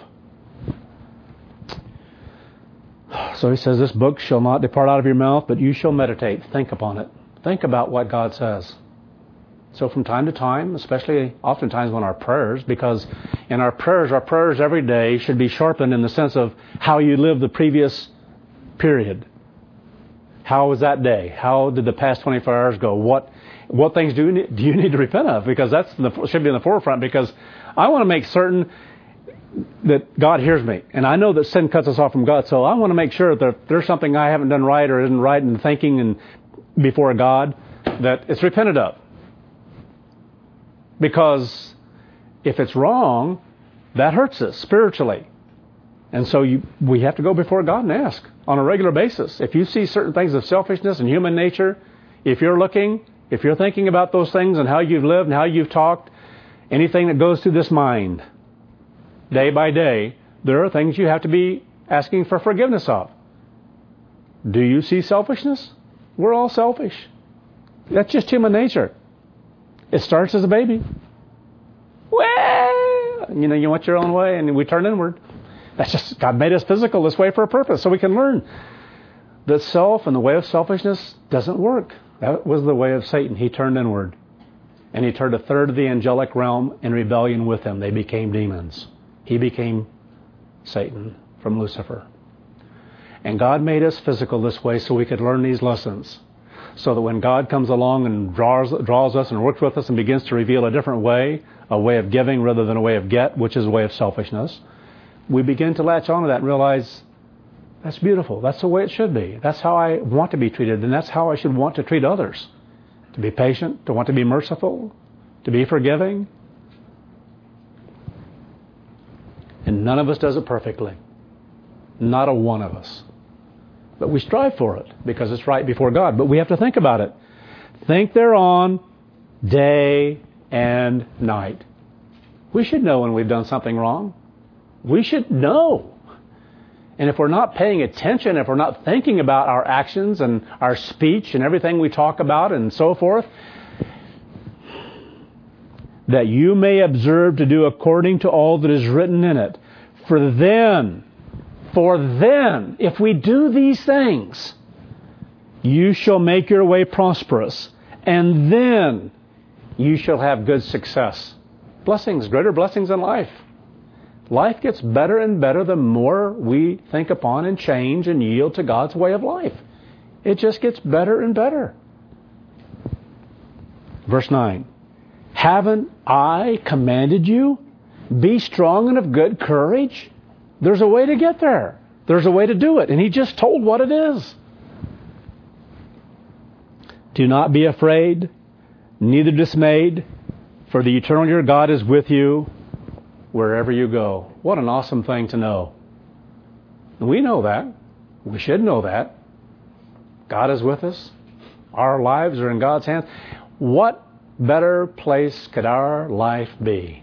So he says, this book shall not depart out of your mouth, but you shall meditate. Think upon it. Think about what God says. So from time to time, especially oftentimes when our prayers, because in our prayers, our prayers every day should be sharpened in the sense of how you lived the previous period. How was that day? How did the past twenty-four hours go? What what things do you need, do you need to repent of? Because that's the, should be in the forefront. Because I want to make certain that God hears me, and I know that sin cuts us off from God. So I want to make sure that if there's something I haven't done right or isn't right in thinking and before God, that it's repented of. Because if it's wrong, that hurts us spiritually. And so you, we have to go before God and ask on a regular basis. If you see certain things of selfishness and human nature, if you're looking, if you're thinking about those things and how you've lived and how you've talked, anything that goes through this mind, day by day, there are things you have to be asking for forgiveness of. Do you see selfishness? We're all selfish. That's just human nature. It starts as a baby. Well, you know, you want your own way, and we turn inward. That's just, God made us physical this way for a purpose, so we can learn that self and the way of selfishness doesn't work. That was the way of Satan. He turned inward. And he turned a third of the angelic realm in rebellion with him. They became demons. He became Satan from Lucifer. And God made us physical this way so we could learn these lessons. So that when God comes along and draws, draws us and works with us and begins to reveal a different way, a way of giving rather than a way of get, which is a way of selfishness, we begin to latch on to that and realize that's beautiful. That's the way it should be. That's how I want to be treated, and that's how I should want to treat others. To be patient, to want to be merciful, to be forgiving. And none of us does it perfectly. Not a one of us. But we strive for it because it's right before God. But we have to think about it. Think thereon day and night. We should know when we've done something wrong. We should know. And if we're not paying attention, if we're not thinking about our actions and our speech and everything we talk about and so forth, that you may observe to do according to all that is written in it. For then, for then, if we do these things, you shall make your way prosperous, and then you shall have good success. Blessings, greater blessings in life. Life gets better and better the more we think upon and change and yield to God's way of life. It just gets better and better. Verse nine. Haven't I commanded you? Be strong and of good courage. There's a way to get there. There's a way to do it. And he just told what it is. Do not be afraid, neither dismayed, for the eternal your God is with you wherever you go. What an awesome thing to know. We know that. We should know that. God is with us. Our lives are in God's hands. What better place could our life be?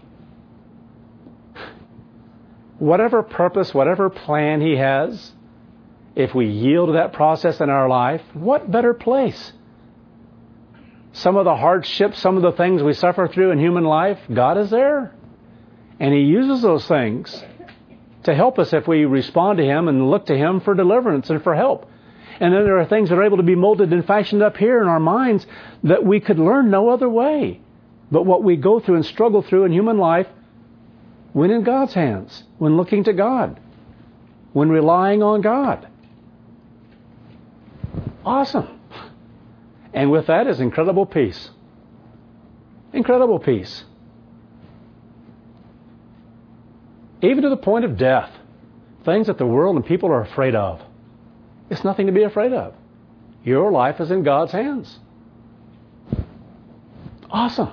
Whatever purpose, whatever plan He has, if we yield to that process in our life, what better place? Some of the hardships, some of the things we suffer through in human life, God is there. And He uses those things to help us if we respond to Him and look to Him for deliverance and for help. And then there are things that are able to be molded and fashioned up here in our minds that we could learn no other way. But what we go through and struggle through in human life, when in God's hands, when looking to God, when relying on God. Awesome. And with that is incredible peace. Incredible peace. Even to the point of death. Things that the world and people are afraid of. It's nothing to be afraid of. Your life is in God's hands. Awesome.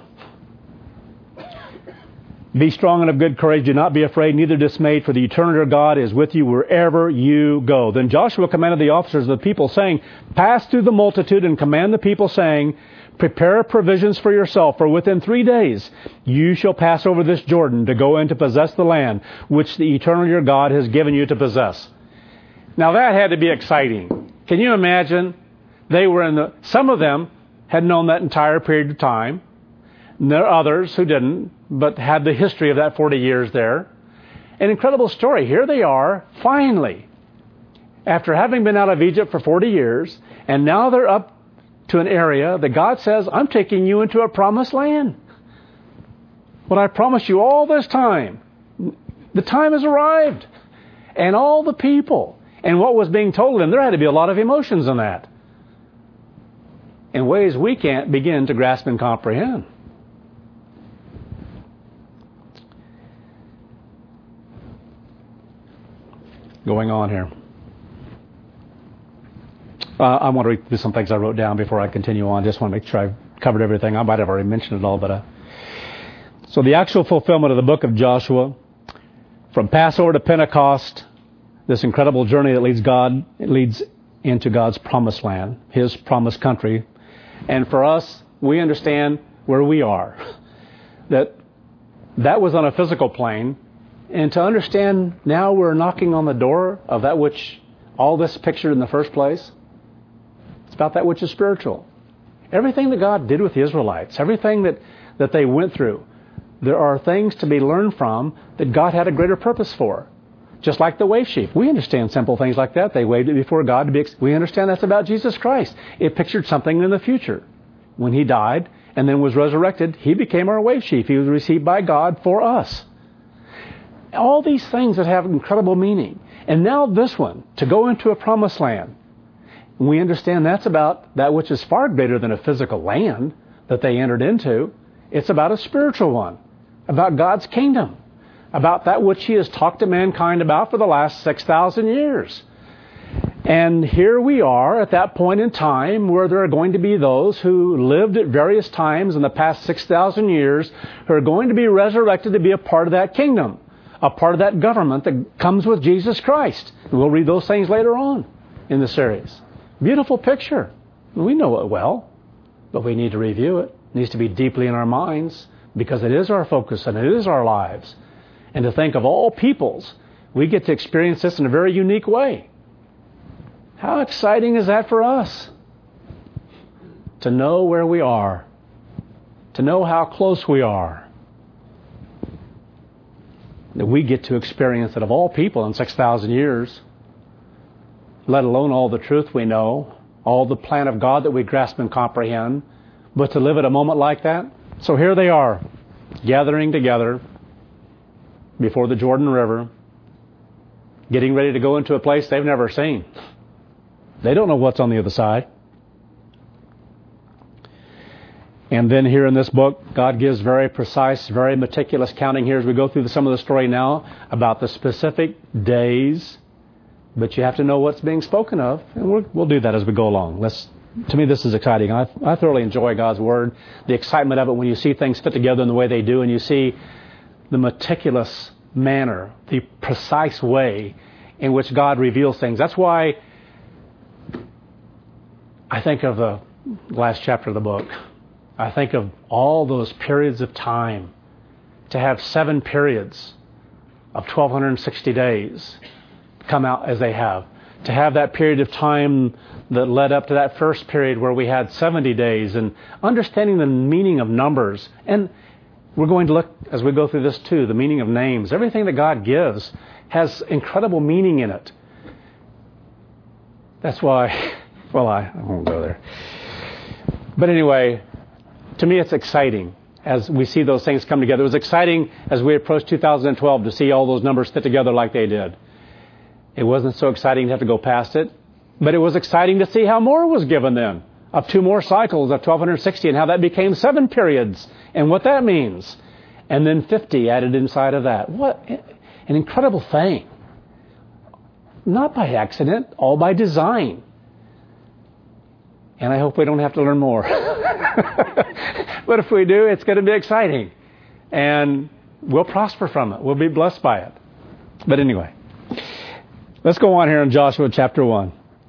Be strong and of good courage. Do not be afraid, neither dismayed, for the eternal God is with you wherever you go. Then Joshua commanded the officers of the people, saying, pass through the multitude and command the people, saying, prepare provisions for yourself, for within three days you shall pass over this Jordan to go in to possess the land which the eternal your God has given you to possess. Now that had to be exciting. Can you imagine? They were in the, some of them had known that entire period of time. And there are others who didn't, but had the history of that forty years there. An incredible story. Here they are, finally, after having been out of Egypt for forty years, and now they're up to an area that God says, I'm taking you into a promised land. What I promised you all this time, the time has arrived. And all the people, and what was being told them, there had to be a lot of emotions in that. In ways we can't begin to grasp and comprehend. Going on here. Uh, I want to read through some things I wrote down before I continue on. Just want to make sure I've covered everything. I might have already mentioned it all, but uh, so the actual fulfillment of the book of Joshua, from Passover to Pentecost, this incredible journey that leads God it leads into God's promised land, His promised country, and for us, we understand where we are. That that was on a physical plane. And to understand now we're knocking on the door of that which all this pictured in the first place. It's about that which is spiritual. Everything that God did with the Israelites, everything that, that they went through, there are things to be learned from that God had a greater purpose for. Just like the wave sheep. We understand simple things like that. They waved it before God to be... We understand that's about Jesus Christ. It pictured something in the future. When He died and then was resurrected, He became our wave sheep. He was received by God for us. All these things that have incredible meaning. And now this one, to go into a promised land. We understand that's about that which is far greater than a physical land that they entered into. It's about a spiritual one. About God's kingdom. About that which He has talked to mankind about for the last six thousand years. And here we are at that point in time where there are going to be those who lived at various times in the past six thousand years who are going to be resurrected to be a part of that kingdom. A part of that government that comes with Jesus Christ. And we'll read those things later on in the series. Beautiful picture. We know it well, but we need to review it. It needs to be deeply in our minds because it is our focus and it is our lives. And to think of all peoples, we get to experience this in a very unique way. How exciting is that for us? To know where we are. To know how close we are. That we get to experience it of all people in six thousand years, let alone all the truth we know, all the plan of God that we grasp and comprehend, but to live at a moment like that. So here they are, gathering together before the Jordan River, getting ready to go into a place they've never seen. They don't know what's on the other side. And then here in this book, God gives very precise, very meticulous counting here as we go through some of the story now about the specific days But you have to know what's being spoken of, and we'll, we'll do that as we go along. Let's, to me, this is exciting. I, I thoroughly enjoy God's Word, the excitement of it when you see things fit together in the way they do, and you see the meticulous manner, the precise way in which God reveals things. That's why I think of the last chapter of the book. I think of all those periods of time. To have seven periods of twelve sixty days come out as they have. To have that period of time that led up to that first period where we had seventy days, and understanding the meaning of numbers. And we're going to look, as we go through this too, the meaning of names. Everything that God gives has incredible meaning in it. That's why, well, I, I won't go there. But anyway, to me it's exciting as we see those things come together. It was exciting as we approached two thousand twelve to see all those numbers fit together like they did. It wasn't so exciting to have to go past it, but it was exciting to see how more was given then, of two more cycles of twelve sixty, and how that became seven periods, and what that means. And then fifty added inside of that. What an incredible thing. Not by accident, all by design. And I hope we don't have to learn more. But if we do, it's going to be exciting. And we'll prosper from it. We'll be blessed by it. But anyway, let's go on here in Joshua chapter one.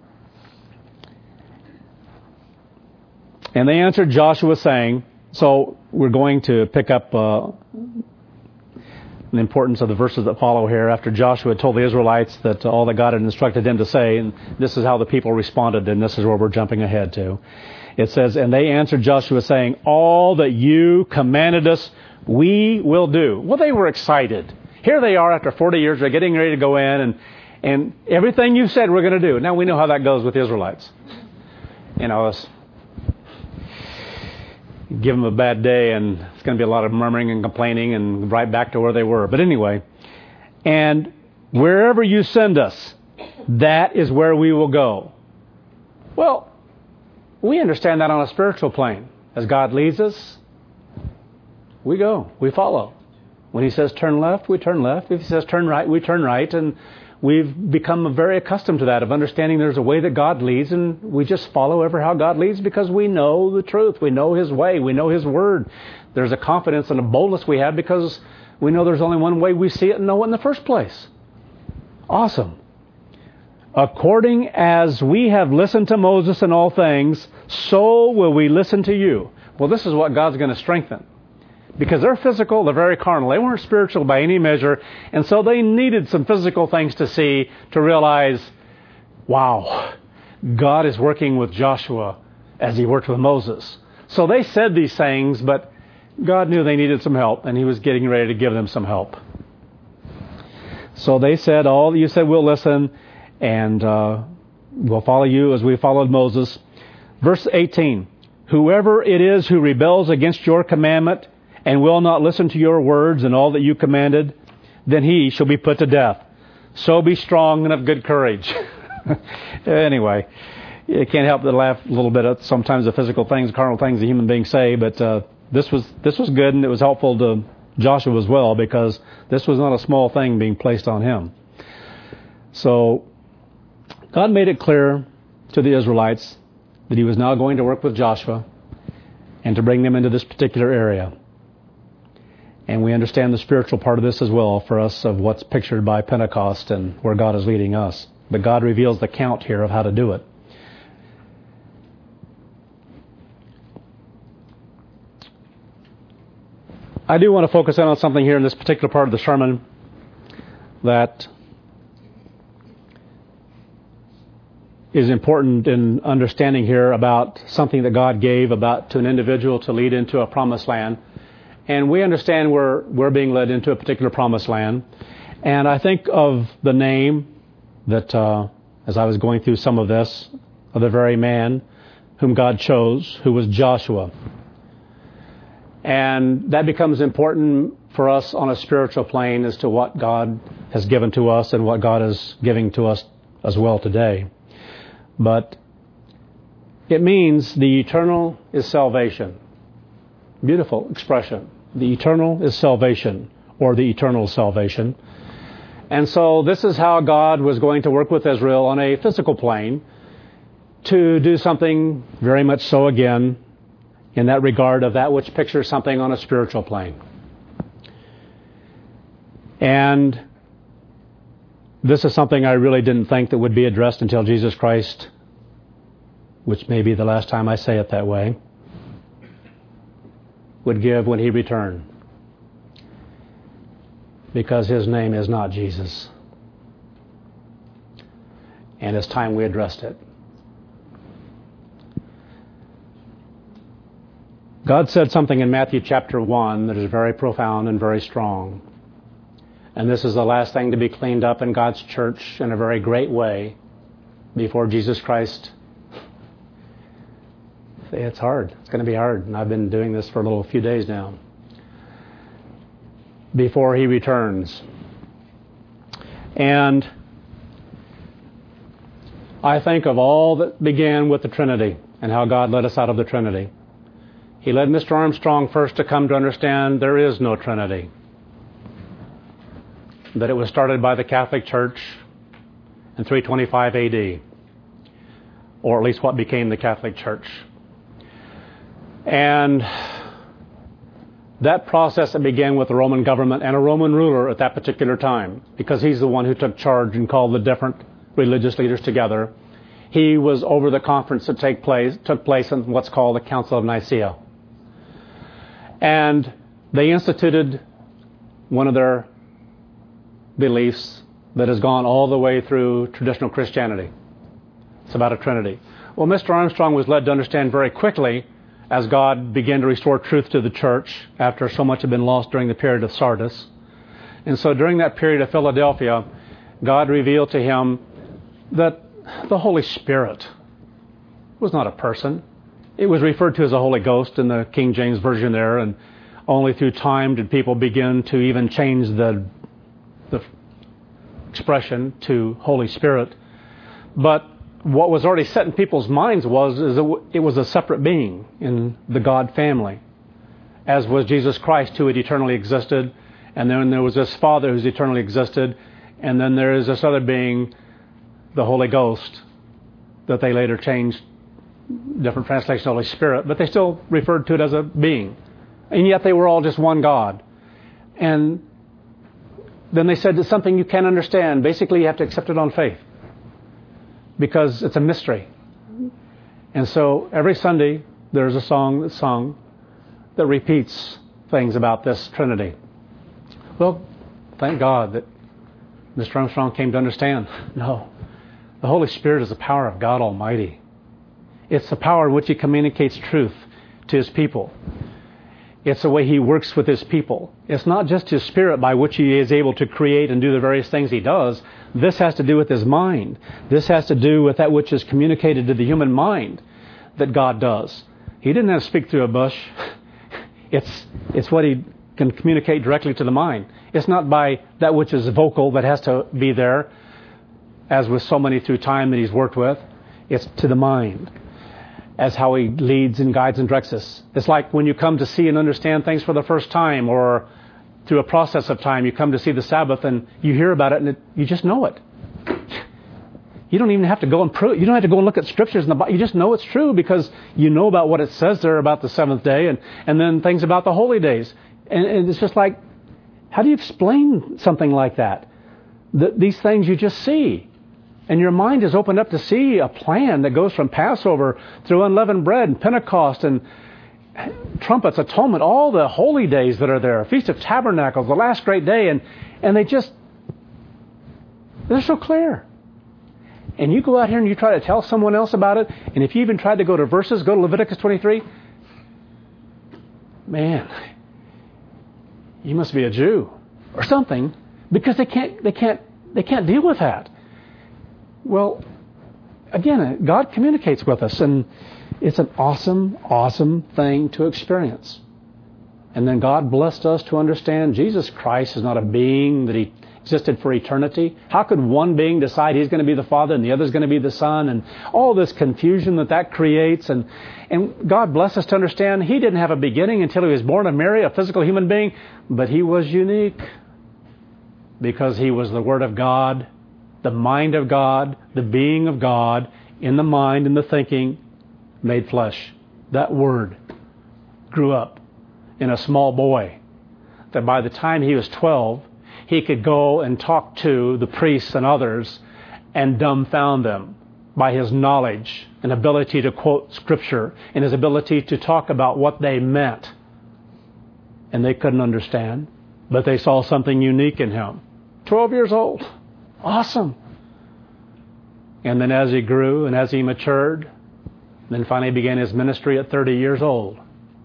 And they answered Joshua saying, so we're going to pick up uh, the importance of the verses that follow here after Joshua told the Israelites that all that God had instructed them to say, and this is how the people responded, and this is where we're jumping ahead to. It says, and they answered Joshua saying, all that you commanded us, we will do. Well, they were excited. Here they are after forty years, they're getting ready to go in, and, and everything you said we're going to do. Now we know how that goes with the Israelites. You know, it's, give them a bad day, and it's going to be a lot of murmuring and complaining and right back to where they were. But anyway, and wherever you send us, that is where we will go. Well, we understand that on a spiritual plane. As God leads us, we go, we follow. When He says turn left, we turn left. If He says turn right, we turn right. And we've become very accustomed to that, of understanding there's a way that God leads, and we just follow ever how God leads because we know the truth. We know His way. We know His Word. There's a confidence and a boldness we have because we know there's only one way we see it and know it in the first place. Awesome. According as we have listened to Moses in all things, so will we listen to you. Well, this is what God's going to strengthen. Because they're physical, they're very carnal. They weren't spiritual by any measure. And so they needed some physical things to see to realize, wow, God is working with Joshua as He worked with Moses. So they said these things, but God knew they needed some help, and He was getting ready to give them some help. So they said, all you said, we'll listen, and uh, we'll follow you as we followed Moses. Verse eighteen, whoever it is who rebels against your commandment and will not listen to your words and all that you commanded, then he shall be put to death. So be strong and of good courage. Anyway, you can't help but laugh a little bit at sometimes the physical things, carnal things that human beings say, but uh, this was this was good, and it was helpful to Joshua as well, because this was not a small thing being placed on him. So God made it clear to the Israelites that He was now going to work with Joshua and to bring them into this particular area. And we understand the spiritual part of this as well for us, of what's pictured by Pentecost and where God is leading us. But God reveals the count here of how to do it. I do want to focus in on something here in this particular part of the sermon that is important in understanding here about something that God gave about to an individual to lead into a promised land. And we understand we're, we're being led into a particular promised land. And I think of the name that, uh, as I was going through some of this, of the very man whom God chose, who was Joshua. And that becomes important for us on a spiritual plane as to what God has given to us and what God is giving to us as well today. But it means the eternal is salvation. Beautiful expression. The eternal is salvation, or the eternal salvation. And so this is how God was going to work with Israel on a physical plane to do something very much so again in that regard of that which pictures something on a spiritual plane. And this is something I really didn't think that would be addressed until Jesus Christ, which may be the last time I say it that way, would give when He returned. Because His name is not Jesus. And it's time we addressed it. God said something in Matthew chapter one that is very profound and very strong. And this is the last thing to be cleaned up in God's church in a very great way before Jesus Christ. It's hard. It's going to be hard. And I've been doing this for a little few days now. Before He returns. And I think of all that began with the Trinity and how God led us out of the Trinity. He led Mister Armstrong first to come to understand there is no Trinity. That it was started by the Catholic Church in three twenty-five A D, or at least what became the Catholic Church. And that process that began with the Roman government and a Roman ruler at that particular time, because he's the one who took charge and called the different religious leaders together. He was over the conference that take place, took place in what's called the Council of Nicaea. And they instituted one of their beliefs that has gone all the way through traditional Christianity. It's about a Trinity. Well, Mister Armstrong was led to understand very quickly as God began to restore truth to the church after so much had been lost during the period of Sardis. And so during that period of Philadelphia, God revealed to him that the Holy Spirit was not a person. It was referred to as the Holy Ghost in the King James Version there, and only through time did people begin to even change the, the expression to Holy Spirit. But what was already set in people's minds was is it was a separate being in the God family, as was Jesus Christ, who had eternally existed, and then there was this Father who's eternally existed, and then there is this other being, the Holy Ghost, that they later changed, different translation, Holy Spirit, but they still referred to it as a being. And yet they were all just one God. And then they said it's something you can't understand. Basically, you have to accept it on faith, because it's a mystery. And so every Sunday, there's a song that's sung that repeats things about this Trinity. Well, thank God that Mister Armstrong came to understand. No. The Holy Spirit is the power of God Almighty. It's the power in which He communicates truth to His people. It's the way He works with His people. It's not just His Spirit by which He is able to create and do the various things He does. This has to do with His mind. This has to do with that which is communicated to the human mind that God does. He didn't have to speak through a bush. It's, it's what He can communicate directly to the mind. It's not by that which is vocal that has to be there, as with so many through time that He's worked with. It's to the mind, as how He leads and guides and directs us. It's like when you come to see and understand things for the first time, or through a process of time, you come to see the Sabbath and you hear about it and it, you just know it. You don't even have to go and prove. You don't have to go and look at scriptures in the Bible. You just know it's true because you know about what it says there about the seventh day, and, and then things about the holy days. And, and it's just like, how do you explain something like that? The, these things you just see. And your mind is opened up to see a plan that goes from Passover through unleavened bread and Pentecost and trumpets, atonement, all the holy days that are there, Feast of Tabernacles, the last great day, and, and they just, they're so clear. And you go out here and you try to tell someone else about it, and if you even tried to go to verses, go to Leviticus twenty-three, man, you must be a Jew or something, because they can't, they can't, they can't deal with that. Well, again, God communicates with us, and it's an awesome, awesome thing to experience. And then God blessed us to understand Jesus Christ is not a being that He existed for eternity. How could one being decide He's going to be the Father and the other is going to be the Son, and all this confusion that that creates? And, and God blessed us to understand He didn't have a beginning until He was born of Mary, a physical human being, but He was unique. because he was the Word of God, the mind of God, the being of God, in the mind and the thinking, made flesh. That Word grew up in a small boy, that by the time he was twelve, he could go and talk to the priests and others and dumbfound them by his knowledge and ability to quote Scripture and his ability to talk about what they meant. And they couldn't understand, but they saw something unique in him. twelve years old. Awesome. And then as he grew and as he matured, then finally began his ministry at thirty years old.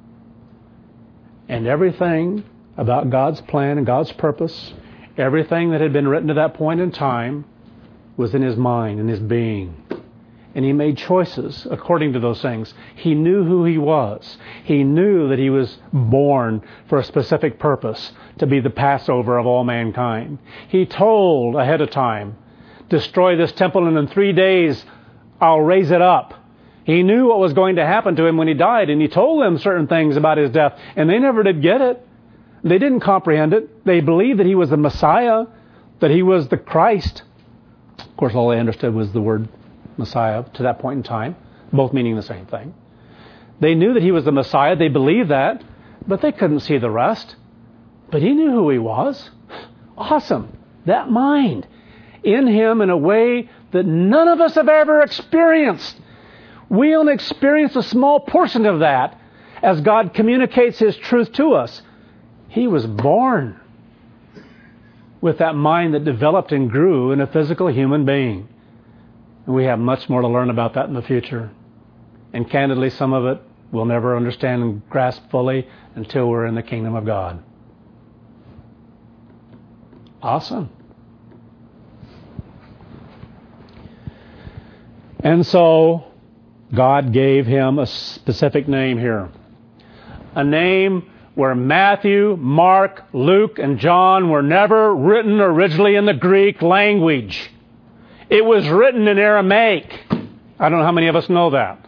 And everything about God's plan and God's purpose, everything that had been written to that point in time, was in his mind and his being. And he made choices according to those things. He knew who he was. He knew that he was born for a specific purpose, to be the Passover of all mankind. He told ahead of time, destroy this temple and in three days I'll raise it up. He knew what was going to happen to him when he died, and he told them certain things about his death, and they never did get it. They didn't comprehend it. They believed that he was the Messiah, that he was the Christ. Of course, all they understood was the word Messiah to that point in time, both meaning the same thing. They knew that he was the Messiah. They believed that, but they couldn't see the rest. But he knew who he was. Awesome. That mind in him in a way that none of us have ever experienced. We only experience a small portion of that as God communicates his truth to us. He was born with that mind that developed and grew in a physical human being. And we have much more to learn about that in the future. And candidly, some of it we'll never understand and grasp fully until we're in the kingdom of God. Awesome. And so God gave him a specific name here. A name where Matthew, Mark, Luke, and John were never written originally in the Greek language. It was written in Aramaic. I don't know how many of us know that.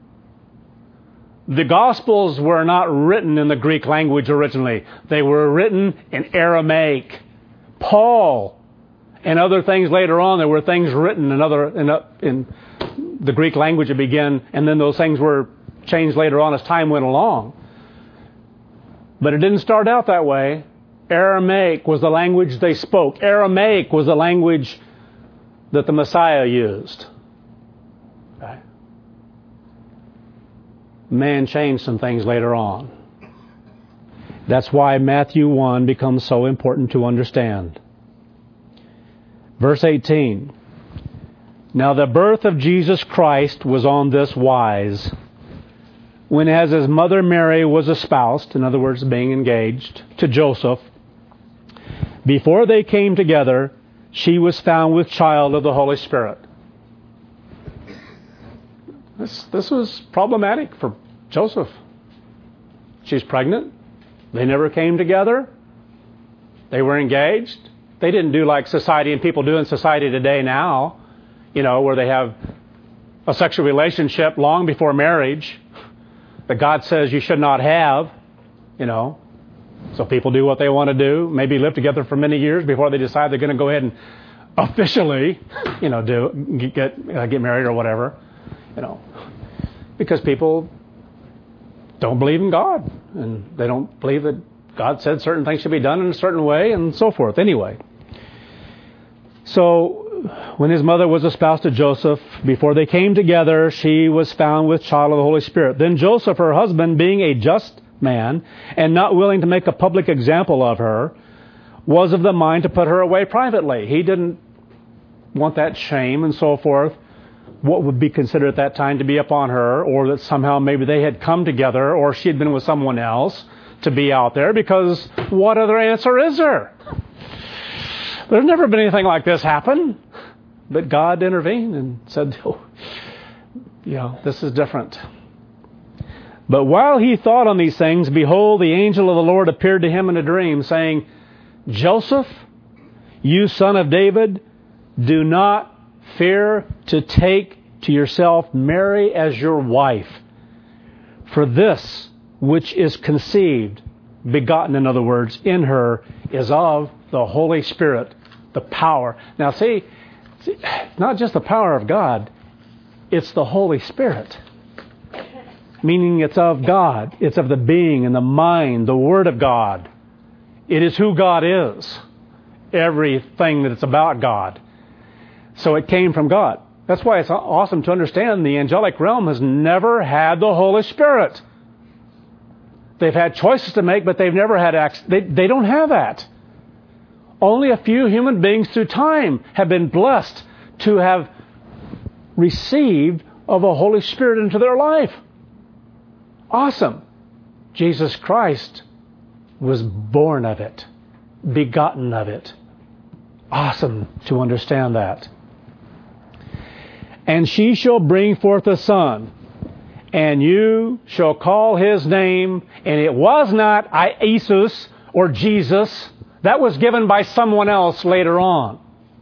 The Gospels were not written in the Greek language originally. They were written in Aramaic. Paul and other things later on, there were things written in other in, in the Greek language to begin, and then those things were changed later on as time went along. But it didn't start out that way. Aramaic was the language they spoke. Aramaic was the language that the Messiah used. Okay. Man changed some things later on. That's why Matthew one becomes so important to understand. Verse eighteen. Now the birth of Jesus Christ was on this wise. When as his mother Mary was espoused, in other words, being engaged, to Joseph, before they came together, she was found with child of the Holy Spirit. This, this was problematic for Joseph. She's pregnant. They never came together. They were engaged. They didn't do like society and people do in society today now, you know, where they have a sexual relationship long before marriage that God says you should not have, you know. So people do what they want to do, maybe live together for many years before they decide they're going to go ahead and officially, you know, do get uh, get married or whatever, you know, because people don't believe in God and they don't believe that God said certain things should be done in a certain way and so forth. Anyway, so when his mother was espoused to Joseph, before they came together, she was found with child of the Holy Spirit. Then Joseph, her husband, being a just man and not willing to make a public example of her, was of the mind to put her away privately. He didn't want that shame and so forth, what would be considered at that time to be upon her, or that somehow maybe they had come together or she had been with someone else to be out there, because what other answer is there? There's never been anything like this happen. But God intervened and said, oh, you know, this is different. But while he thought on these things, behold, the angel of the Lord appeared to him in a dream, saying, Joseph, you son of David, do not fear to take to yourself Mary as your wife. For this which is conceived, begotten in other words, in her, is of the Holy Spirit. The power. Now see, see, not just the power of God, it's the Holy Spirit. Meaning it's of God. It's of the being and the mind, the Word of God. It is who God is. Everything that it's about God. So it came from God. That's why it's awesome to understand the angelic realm has never had the Holy Spirit. They've had choices to make, but they've never had access. They, they don't have that. Only a few human beings through time have been blessed to have received of the Holy Spirit into their life. Awesome. Jesus Christ was born of it, begotten of it. Awesome to understand that. And she shall bring forth a son, and you shall call his name, and it was not Iesus or Jesus. That was given by someone else later on.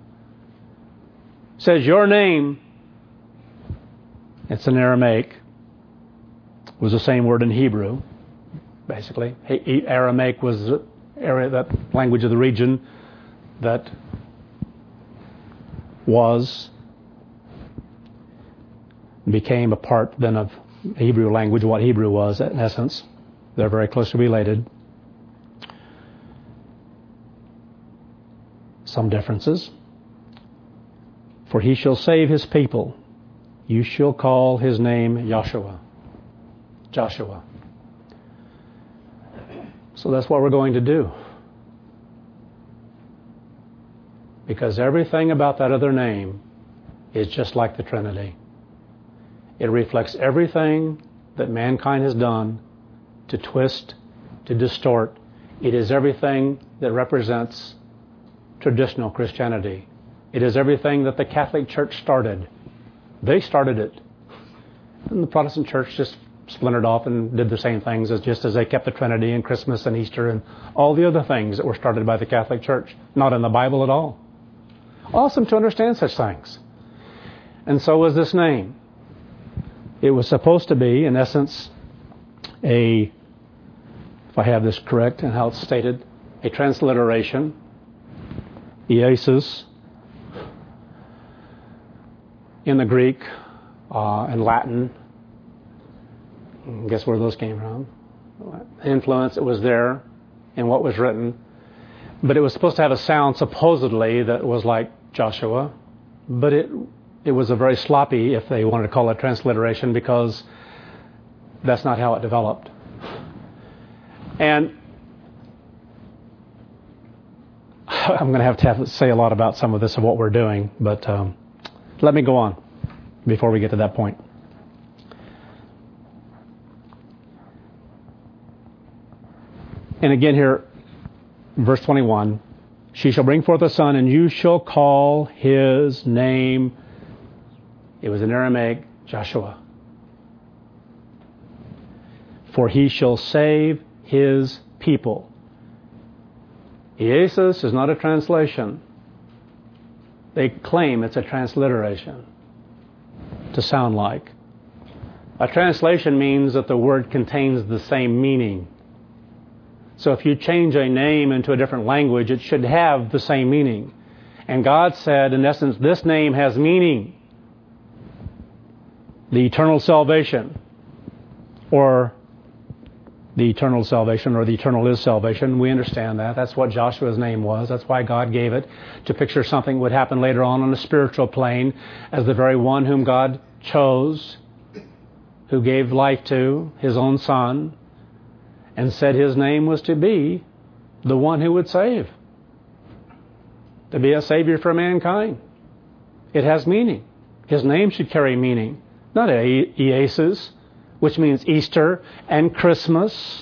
It says your name, it's in Aramaic, was the same word in Hebrew, basically. Aramaic was the area, that language of the region that was, became a part then of Hebrew language, what Hebrew was in essence. They're very closely related. Some differences. For he shall save his people. You shall call his name Joshua. Joshua. So that's what we're going to do. Because everything about that other name is just like the Trinity. It reflects everything that mankind has done to twist, to distort. It is everything that represents traditional Christianity. It is everything that the Catholic Church started. They started it. And the Protestant Church just splintered off and did the same things, as just as they kept the Trinity and Christmas and Easter and all the other things that were started by the Catholic Church. Not in the Bible at all. Awesome to understand such things. And so was this name. It was supposed to be, in essence, a, if I have this correct and how it's stated, a transliteration. Iesus in the Greek uh, and Latin. Guess where those came from? Influence, it was there in what was written. But it was supposed to have a sound, supposedly, that was like Joshua. But it it was a very sloppy, if they wanted to call it transliteration, because that's not how it developed. And I'm going to have to, have to say a lot about some of this of what we're doing, but um, let me go on before we get to that point. And again here, verse twenty-one, she shall bring forth a son, and you shall call his name, it was in Aramaic, Joshua. For he shall save his people. Iesus is not a translation. They claim it's a transliteration to sound like. A translation means that the word contains the same meaning. So if you change a name into a different language, it should have the same meaning. And God said, in essence, this name has meaning. The eternal salvation, or the eternal salvation, or the eternal is salvation. We understand that. That's what Joshua's name was. That's why God gave it, to picture something would happen later on on a spiritual plane as the very one whom God chose, who gave life to, his own son, and said his name was to be the one who would save, to be a savior for mankind. It has meaning. His name should carry meaning, not Iesus, which means Easter and Christmas,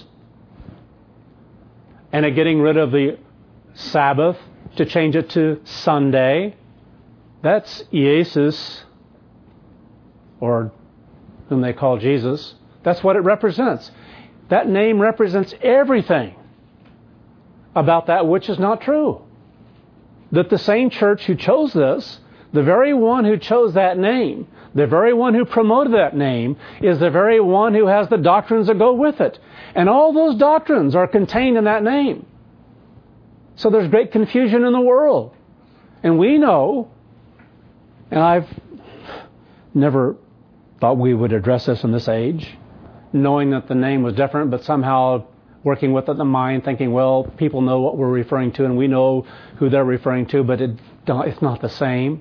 and a getting rid of the Sabbath to change it to Sunday. That's Iesus, or whom they call Jesus. That's what it represents. That name represents everything about that which is not true. That the same church who chose this, the very one who chose that name, the very one who promoted that name, is the very one who has the doctrines that go with it. And all those doctrines are contained in that name. So there's great confusion in the world. And we know, and I've never thought we would address this in this age, knowing that the name was different, but somehow working with it in the mind, thinking, well, people know what we're referring to, and we know who they're referring to, but it, it's not the same.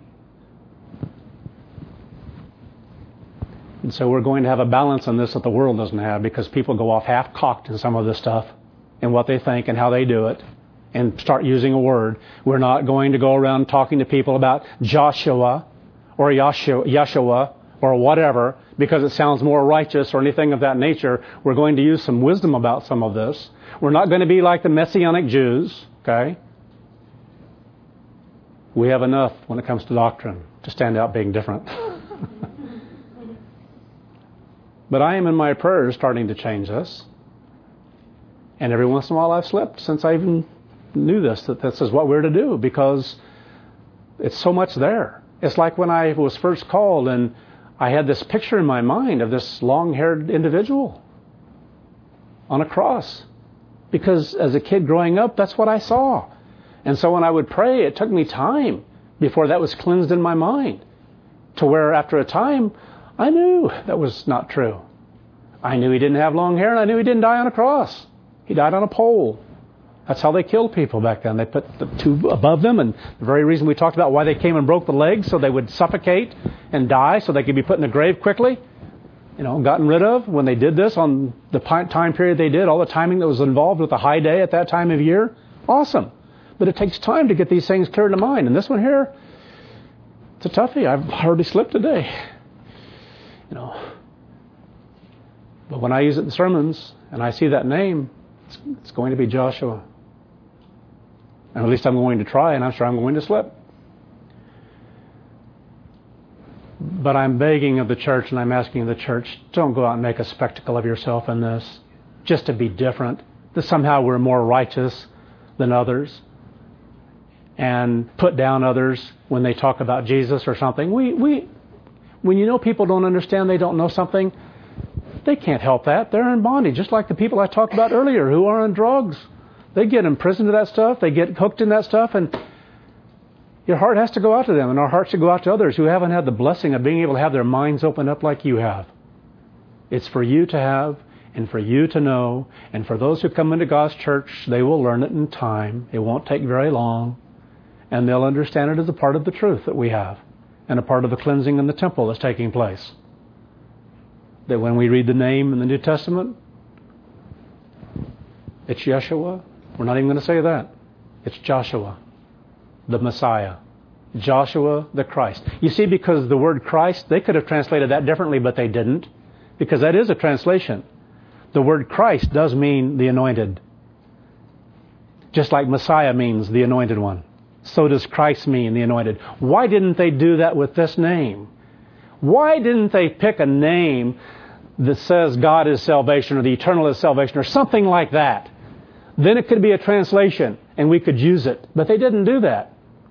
And so we're going to have a balance in this that the world doesn't have, because people go off half-cocked in some of this stuff and what they think and how they do it and start using a word. We're not going to go around talking to people about Joshua or Yahshua, Yeshua or whatever because it sounds more righteous or anything of that nature. We're going to use some wisdom about some of this. We're not going to be like the Messianic Jews, okay? We have enough when it comes to doctrine to stand out being different. But I am in my prayers starting to change this. And every once in a while I've slipped since I even knew this, that this is what we're to do, because it's so much there. It's like when I was first called and I had this picture in my mind of this long-haired individual on a cross. Because as a kid growing up, that's what I saw. And so when I would pray, it took me time before that was cleansed in my mind. To where after a time, I knew that was not true. I knew he didn't have long hair, and I knew he didn't die on a cross. He died on a pole. That's how they killed people back then. They put the tube above them, and the very reason we talked about why they came and broke the legs, so they would suffocate and die, so they could be put in a grave quickly, you know, gotten rid of. When they did this on the time period they did, all the timing that was involved with the high day at that time of year, awesome. But it takes time to get these things clear to mind. And this one here, it's a toughie. I've hardly slipped today. You know, but when I use it in sermons and I see that name, it's, it's going to be Joshua. And at least I'm going to try, and I'm sure I'm going to slip. But I'm begging of the church, and I'm asking of the church, don't go out and make a spectacle of yourself in this, just to be different, that somehow we're more righteous than others, and put down others when they talk about Jesus or something. We we. When you know people don't understand, they don't know something, they can't help that. They're in bondage, just like the people I talked about earlier who are on drugs. They get imprisoned to that stuff. They get hooked in that stuff, and your heart has to go out to them, and our heart should go out to others who haven't had the blessing of being able to have their minds opened up like you have. It's for you to have, and for you to know, and for those who come into God's church, they will learn it in time. It won't take very long, and they'll understand it as a part of the truth that we have, and a part of the cleansing in the temple that's taking place. That when we read the name in the New Testament, it's Yeshua. We're not even going to say that. It's Joshua, the Messiah. Joshua, the Christ. You see, because the word Christ, they could have translated that differently, but they didn't. Because that is a translation. The word Christ does mean the anointed. Just like Messiah means the anointed one. So does Christ mean the anointed. Why didn't they do that with this name? Why didn't they pick a name that says God is salvation or the eternal is salvation or something like that? Then it could be a translation and we could use it. But they didn't do that.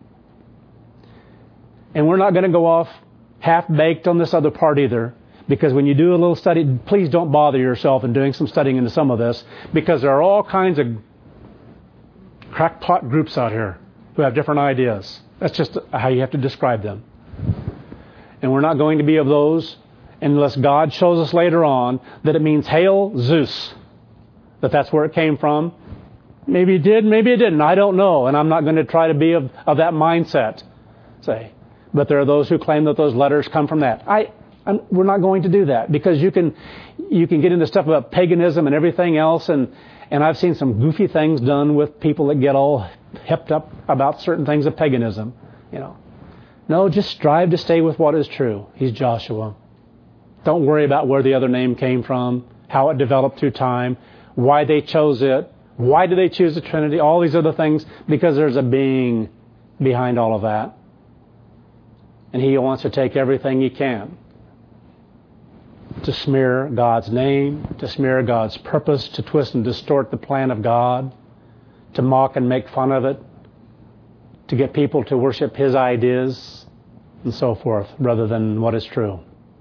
And we're not going to go off half-baked on this other part either. Because when you do a little study, please don't bother yourself in doing some studying into some of this. Because there are all kinds of crackpot groups out here who have different ideas. That's just how you have to describe them. And we're not going to be of those unless God shows us later on that it means Hail Zeus. That that's where it came from. Maybe it did, maybe it didn't. I don't know. And I'm not going to try to be of, of that mindset. Say. But there are those who claim that those letters come from that. I, I'm, we're not going to do that. Because you can you can get into stuff about paganism and everything else. And, and I've seen some goofy things done with people that get all hipped up about certain things of paganism. You know. No, just strive to stay with what is true. He's Joshua. Don't worry about where the other name came from, how it developed through time, why they chose it, why did they choose the Trinity, all these other things, because there's a being behind all of that. And he wants to take everything he can to smear God's name, to smear God's purpose, to twist and distort the plan of God, to mock and make fun of it, to get people to worship his ideas and so forth, rather than what is true.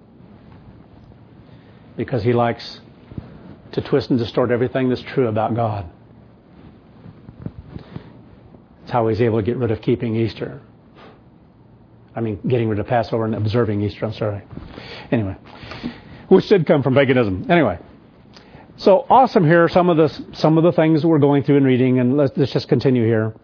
Because he likes to twist and distort everything that's true about God. It's how he's able to get rid of keeping Easter. I mean, getting rid of Passover and observing Easter, I'm sorry. Anyway, which did come from paganism. Anyway, so awesome here, some of the, some of the things that we're going through and reading, and let's, let's just continue here.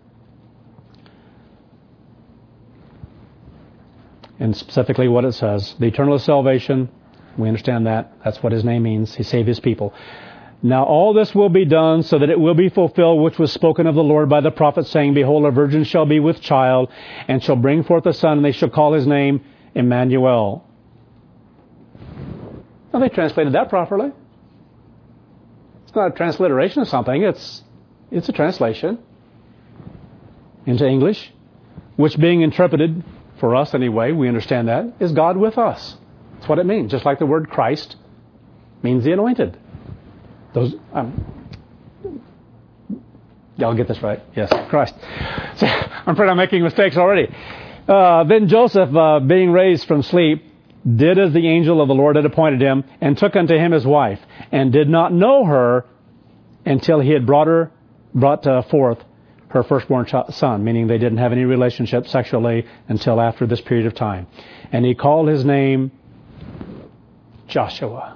And specifically what it says, the eternal salvation, we understand that. That's what his name means. He saved his people. Now all this will be done so that it will be fulfilled which was spoken of the Lord by the prophet, saying, Behold, a virgin shall be with child, and shall bring forth a son, and they shall call his name Emmanuel. Now they translated that properly. It's not a transliteration of something. It's, it's a translation into English, which being interpreted, for us anyway, we understand that, is God with us. That's what it means. Just like the word Christ means the anointed. Those, um, y'all get this right? Yes, Christ. So, I'm afraid I'm making mistakes already. Uh, then Joseph, uh, being raised from sleep, did as the angel of the Lord had appointed him, and took unto him his wife, and did not know her until he had brought her, brought uh, forth her firstborn ch- son, meaning they didn't have any relationship sexually until after this period of time. And he called his name Joshua.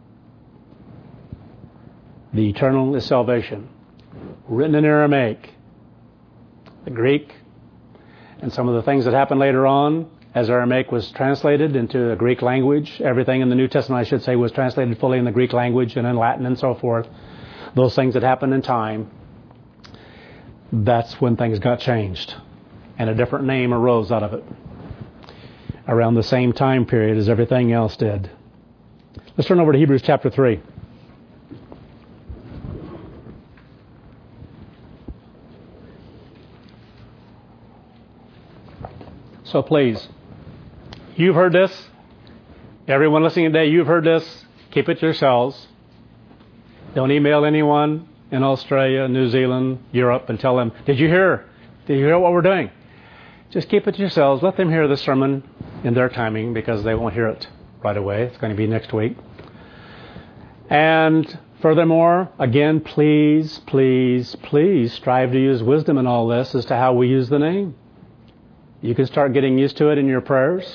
The eternal is salvation. Written in Aramaic, the Greek, and some of the things that happened later on as Aramaic was translated into the Greek language. Everything in the New Testament, I should say, was translated fully in the Greek language and in Latin and so forth. Those things that happened in time, that's when things got changed. And a different name arose out of it. Around the same time period as everything else did. Let's turn over to Hebrews chapter three. So please, you've heard this. Everyone listening today, you've heard this. Keep it yourselves. Don't email anyone in Australia, New Zealand, Europe, and tell them, did you hear? Did you hear what we're doing? Just keep it yourselves. Let them hear the sermon in their timing, because they won't hear it right away. It's going to be next week. And furthermore, again, please, please, please strive to use wisdom in all this as to how we use the name. You can start getting used to it in your prayers.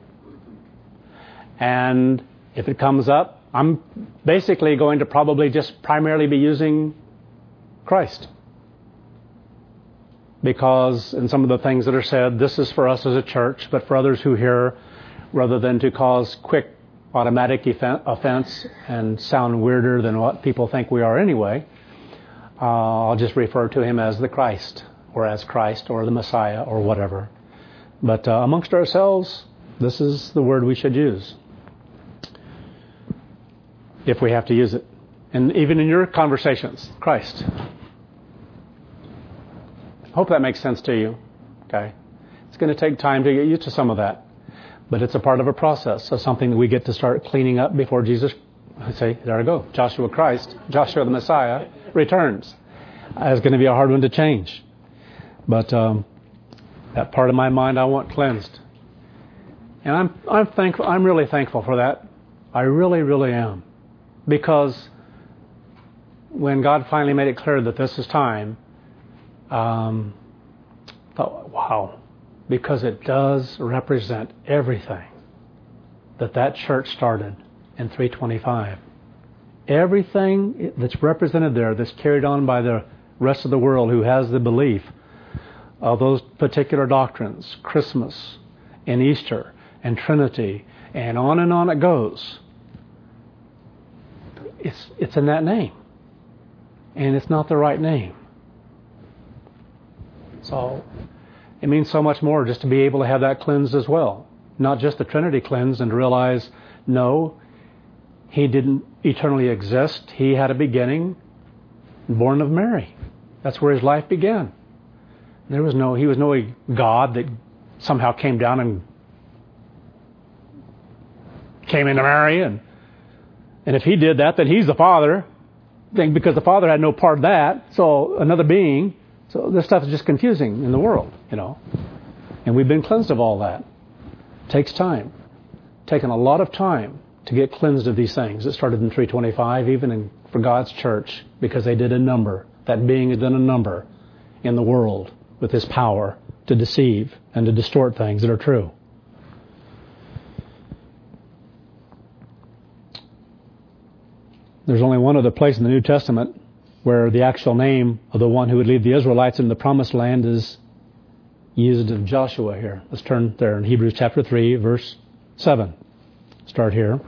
And if it comes up, I'm basically going to probably just primarily be using Christ. Because in some of the things that are said, this is for us as a church, but for others who hear, rather than to cause quick automatic offense and sound weirder than what people think we are anyway, uh, I'll just refer to him as the Christ, or as Christ, or the Messiah, or whatever. But uh, amongst ourselves, this is the word we should use, if we have to use it. And even in your conversations, Christ. Hope that makes sense to you. Okay, it's going to take time to get used to some of that, but it's a part of a process. So something that we get to start cleaning up before Jesus. I say, there I go. Joshua Christ, Joshua the Messiah returns. Uh, it's going to be a hard one to change, but um, that part of my mind I want cleansed, and I'm I'm thankful. I'm really thankful for that. I really, really am, because when God finally made it clear that this is time. Um, thought, wow, because it does represent everything that that church started in three twenty-five. Everything that's represented there, that's carried on by the rest of the world who has the belief of those particular doctrines, Christmas and Easter and Trinity, and on and on it goes. It's it's in that name, and it's not the right name. So it means so much more just to be able to have that cleansed as well. Not just the Trinity cleansed, and to realize, no, he didn't eternally exist. He had a beginning, born of Mary. That's where his life began. There was no, he was no God that somehow came down and came into Mary. And, and if he did that, then he's the Father. Because the Father had no part of that. So another being. So this stuff is just confusing in the world, you know. And we've been cleansed of all that. It takes time. Taken a lot of time to get cleansed of these things. It started in three twenty-five, even in, for God's church, because they did a number. That being has done a number in the world with his power to deceive and to distort things that are true. There's only one other place in the New Testament where the actual name of the one who would lead the Israelites in the promised land is used of Joshua here. Let's turn there in Hebrews chapter three, verse seven. Start here.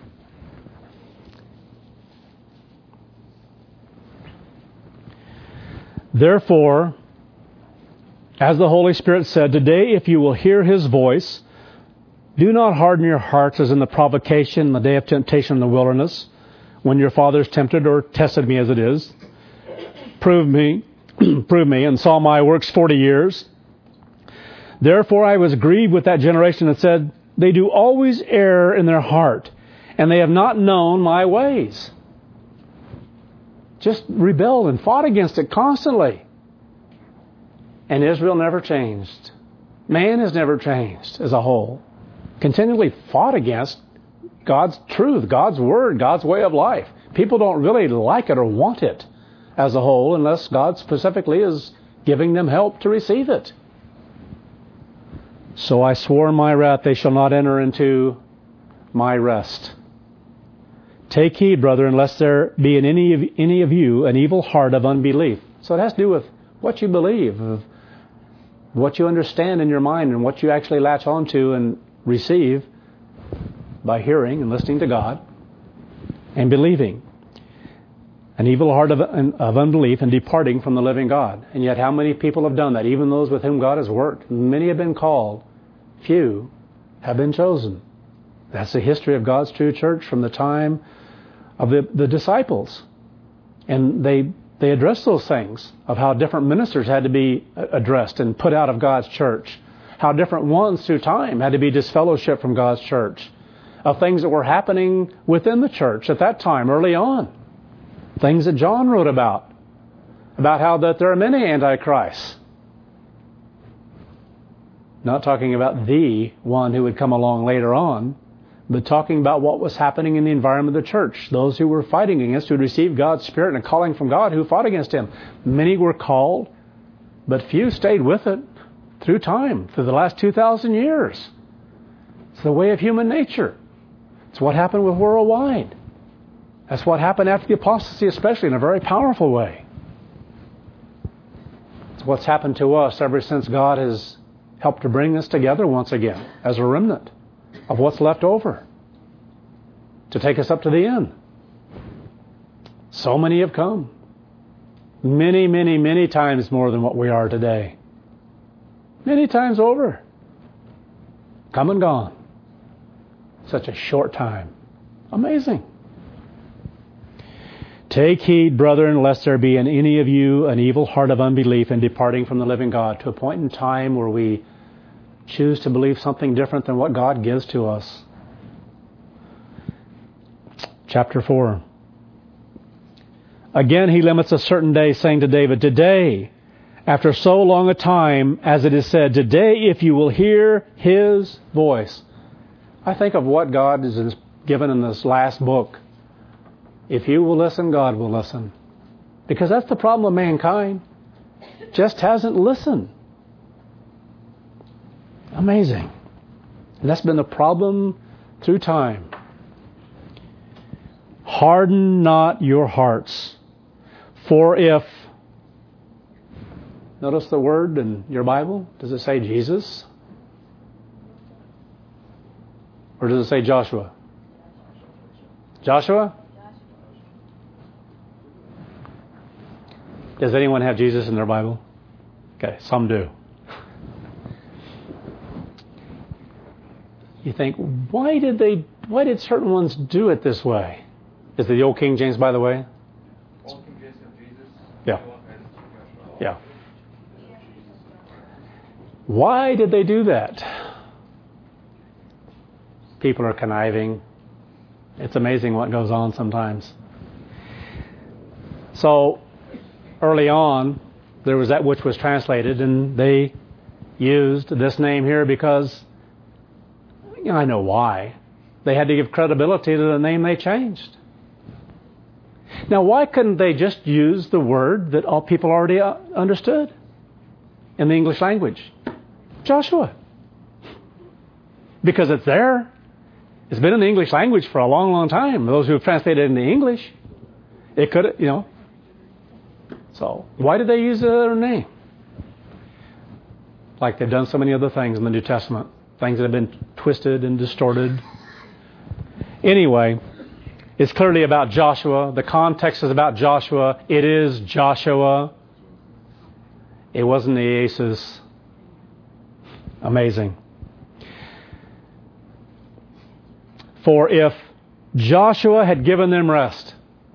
Therefore, as the Holy Spirit said, today if you will hear His voice, do not harden your hearts as in the provocation in the day of temptation in the wilderness, when your fathers tempted or tested me as it is. Prove me, prove me, and saw my works forty years. Therefore I was grieved with that generation and said, they do always err in their heart, and they have not known my ways. Just rebelled and fought against it constantly. And Israel never changed. Man has never changed as a whole. Continually fought against God's truth, God's word, God's way of life. People don't really like it or want it as a whole unless God specifically is giving them help to receive it. So I swore in my wrath, they shall not enter into my rest. Take heed, brethren, lest there be in any of, any of you an evil heart of unbelief. So it has to do with what you believe, of what you understand in your mind, and what you actually latch onto and receive by hearing and listening to God and believing. An evil heart of, of unbelief and departing from the living God. And yet how many people have done that? Even those with whom God has worked. Many have been called. Few have been chosen. That's the history of God's true church from the time of the, the disciples. And they they addressed those things of how different ministers had to be addressed and put out of God's church. How different ones through time had to be disfellowshipped from God's church. Of things that were happening within the church at that time, early on. Things that John wrote about. About how that there are many antichrists. Not talking about the one who would come along later on, but talking about what was happening in the environment of the church. Those who were fighting against, who had received God's Spirit and a calling from God, who fought against Him. Many were called, but few stayed with it through time, through the last two thousand years. It's the way of human nature. It's what happened with worldwide. That's what happened after the apostasy, especially in a very powerful way. It's what's happened to us ever since God has helped to bring us together once again as a remnant of what's left over to take us up to the end. So many have come. Many, many, many times more than what we are today. Many times over. Come and gone. Such a short time. Amazing. Take heed, brethren, lest there be in any of you an evil heart of unbelief in departing from the living God, to a point in time where we choose to believe something different than what God gives to us. Chapter four. Again, he limits a certain day, saying to David, today, after so long a time, as it is said, today if you will hear His voice. I think of what God has given in this last book. If you will listen, God will listen. Because that's the problem of mankind. Just hasn't listened. Amazing. And that's been the problem through time. Harden not your hearts. For if, notice the word in your Bible. Does it say Jesus? Or does it say Joshua? Joshua? Does anyone have Jesus in their Bible? Okay, some do. You think, why did they? Why did certain ones do it this way? Is it the old King James, by the way? Old King James of Jesus. Yeah. Yeah. Why did they do that? People are conniving. It's amazing what goes on sometimes. So, early on, there was that which was translated, and they used this name here because, you know, I know why. They had to give credibility to the name they changed. Now, why couldn't they just use the word that all people already understood in the English language? Joshua. Because it's there. It's been in the English language for a long, long time. Those who have translated it into English. It could, you know. So why did they use their name? Like they've done so many other things in the New Testament. Things that have been twisted and distorted. Anyway, it's clearly about Joshua. The context is about Joshua. It is Joshua. It wasn't the aces. Amazing. For if Joshua had given them rest,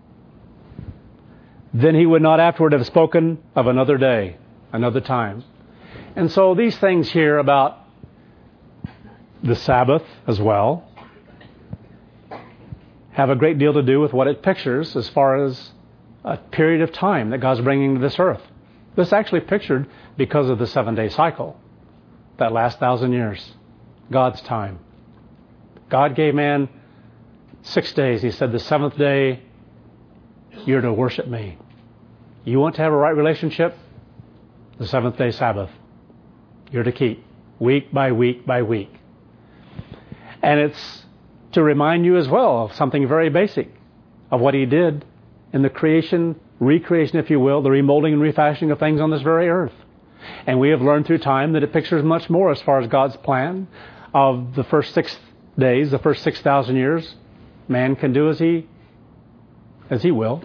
then he would not afterward have spoken of another day, another time. And so these things here about the Sabbath as well have a great deal to do with what it pictures as far as a period of time that God's bringing to this earth. This is actually pictured because of the seven-day cycle, that last thousand years, God's time. God gave man six days. He said, the seventh day, you're to worship me. You want to have a right relationship? The seventh day Sabbath. You're to keep week by week by week. And it's to remind you as well of something very basic of what he did in the creation, recreation, if you will, the remolding and refashioning of things on this very earth. And we have learned through time that it pictures much more as far as God's plan of the first six days, the first six thousand years. Man can do as he, as he will,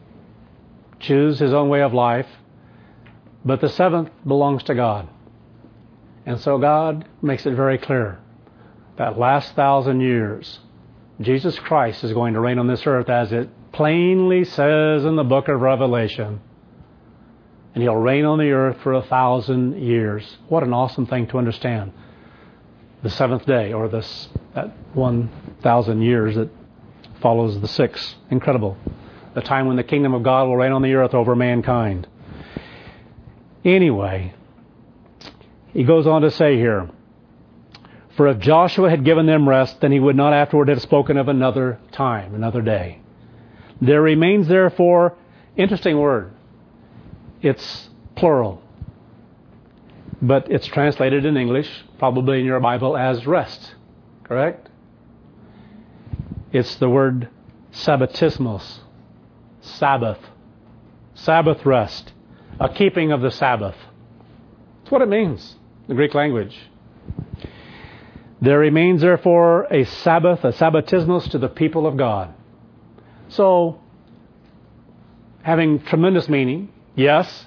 choose his own way of life, but the seventh belongs to God. And so God makes it very clear that last thousand years, Jesus Christ is going to reign on this earth as it plainly says in the book of Revelation. And he'll reign on the earth for a thousand years. What an awesome thing to understand. The seventh day, or this that one thousand years that follows the six. Incredible. The time when the kingdom of God will reign on the earth over mankind. Anyway, he goes on to say here, for if Joshua had given them rest, then he would not afterward have spoken of another time, another day. There remains therefore, interesting word, it's plural, but it's translated in English, probably in your Bible, as rest, correct? It's the word sabbatismos, Sabbath, Sabbath rest, a keeping of the Sabbath. That's what it means, the Greek language. There remains therefore a Sabbath, a sabbatismos to the people of God. So, having tremendous meaning, yes,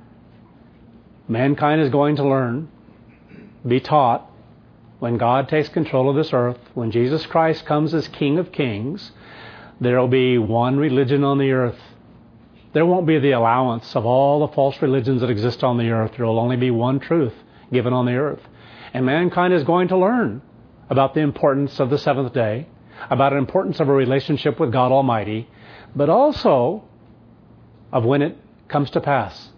mankind is going to learn, be taught, when God takes control of this earth, when Jesus Christ comes as King of Kings, there will be one religion on the earth. There won't be the allowance of all the false religions that exist on the earth. There will only be one truth given on the earth. And mankind is going to learn about the importance of the seventh day, about the importance of a relationship with God Almighty, but also of when it comes to pass.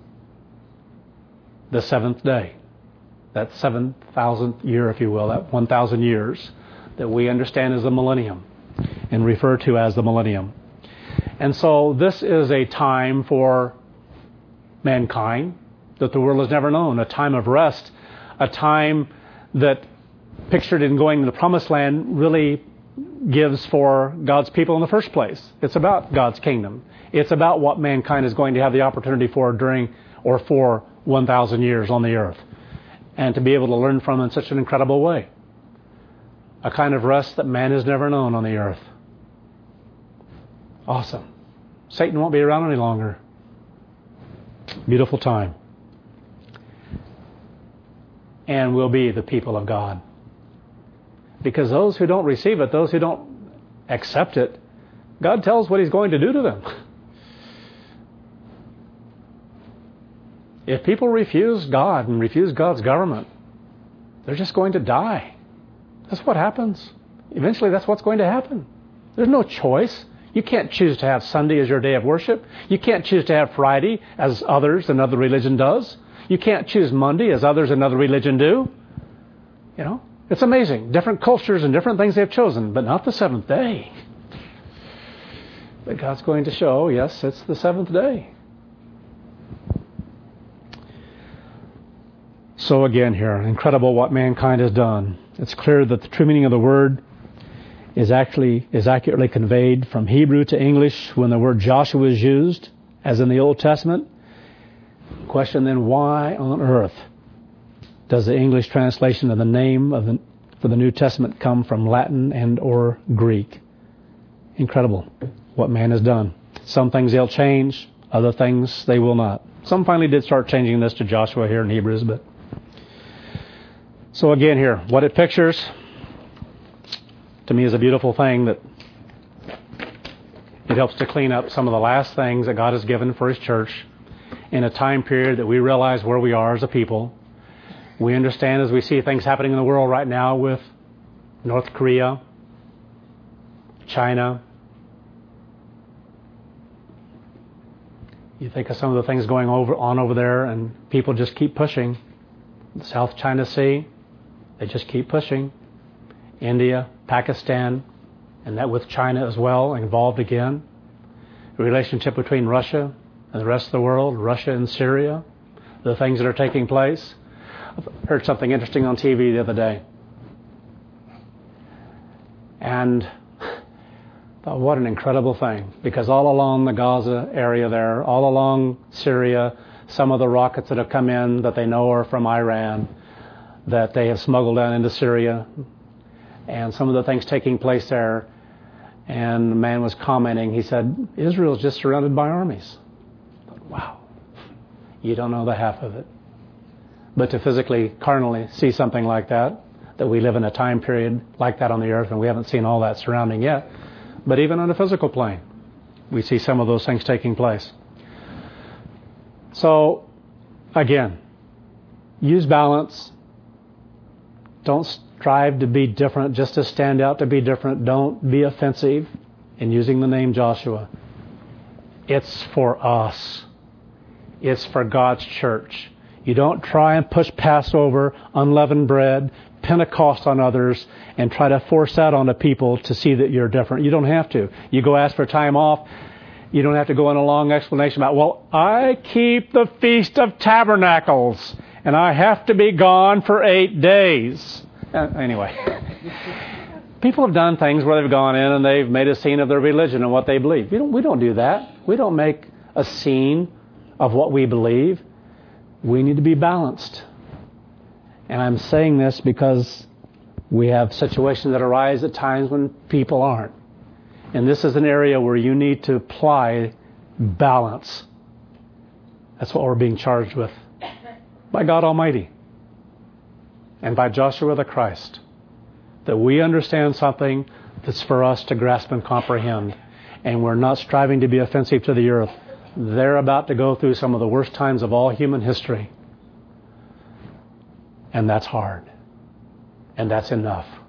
The seventh day. That seven thousandth year, if you will, that one thousand years that we understand as the millennium and refer to as the millennium. And so this is a time for mankind that the world has never known, a time of rest, a time that, pictured in going to the promised land, really gives for God's people in the first place. It's about God's kingdom. It's about what mankind is going to have the opportunity for during or for one thousand years on the earth. And to be able to learn from in such an incredible way. A kind of rest that man has never known on the earth. Awesome. Satan won't be around any longer. Beautiful time. And we'll be the people of God. Because those who don't receive it, those who don't accept it, God tells what He's going to do to them. If people refuse God and refuse God's government, they're just going to die. That's what happens. Eventually, that's what's going to happen. There's no choice. You can't choose to have Sunday as your day of worship. You can't choose to have Friday as others, another religion does. You can't choose Monday as others, another religion do. You know, it's amazing. Different cultures and different things they've chosen, but not the seventh day. But God's going to show, yes, it's the seventh day. So again here, incredible what mankind has done. It's clear that the true meaning of the word is actually is accurately conveyed from Hebrew to English when the word Joshua is used, as in the Old Testament. Question then, why on earth does the English translation of the name of the, for the New Testament come from Latin and or Greek? Incredible what man has done. Some things they'll change, other things they will not. Some finally did start changing this to Joshua here in Hebrews, but so again here, what it pictures to me is a beautiful thing, that it helps to clean up some of the last things that God has given for His church in a time period that we realize where we are as a people. We understand as we see things happening in the world right now with North Korea, China. You think of some of the things going over on over there, and people just keep pushing. The South China Sea, they just keep pushing. India, Pakistan, and that with China as well, involved again. The relationship between Russia and the rest of the world, Russia and Syria, the things that are taking place. I heard something interesting on T V the other day. And thought, what an incredible thing. Because all along the Gaza area there, all along Syria, some of the rockets that have come in that they know are from Iran, that they have smuggled down into Syria, and some of the things taking place there. And the man was commenting, he said, Israel is just surrounded by armies. I thought, wow, you don't know the half of it. But to physically, carnally see something like that, that we live in a time period like that on the earth, and we haven't seen all that surrounding yet. But even on a physical plane, we see some of those things taking place. So, again, use balance. Don't strive to be different, just to stand out to be different. Don't be offensive in using the name Joshua. It's for us. It's for God's church. You don't try and push Passover, unleavened bread, Pentecost on others, and try to force that on the people to see that you're different. You don't have to. You go ask for time off. You don't have to go in a long explanation about, well, I keep the Feast of Tabernacles, and I have to be gone for eight days. Uh, anyway, people have done things where they've gone in and they've made a scene of their religion and what they believe. We don't, we don't do that. We don't make a scene of what we believe. We need to be balanced. And I'm saying this because we have situations that arise at times when people aren't. And this is an area where you need to apply balance. That's what we're being charged with by God Almighty and by Joshua the Christ. That we understand something that's for us to grasp and comprehend. And we're not striving to be offensive to the earth. They're about to go through some of the worst times of all human history. And that's hard. And that's enough.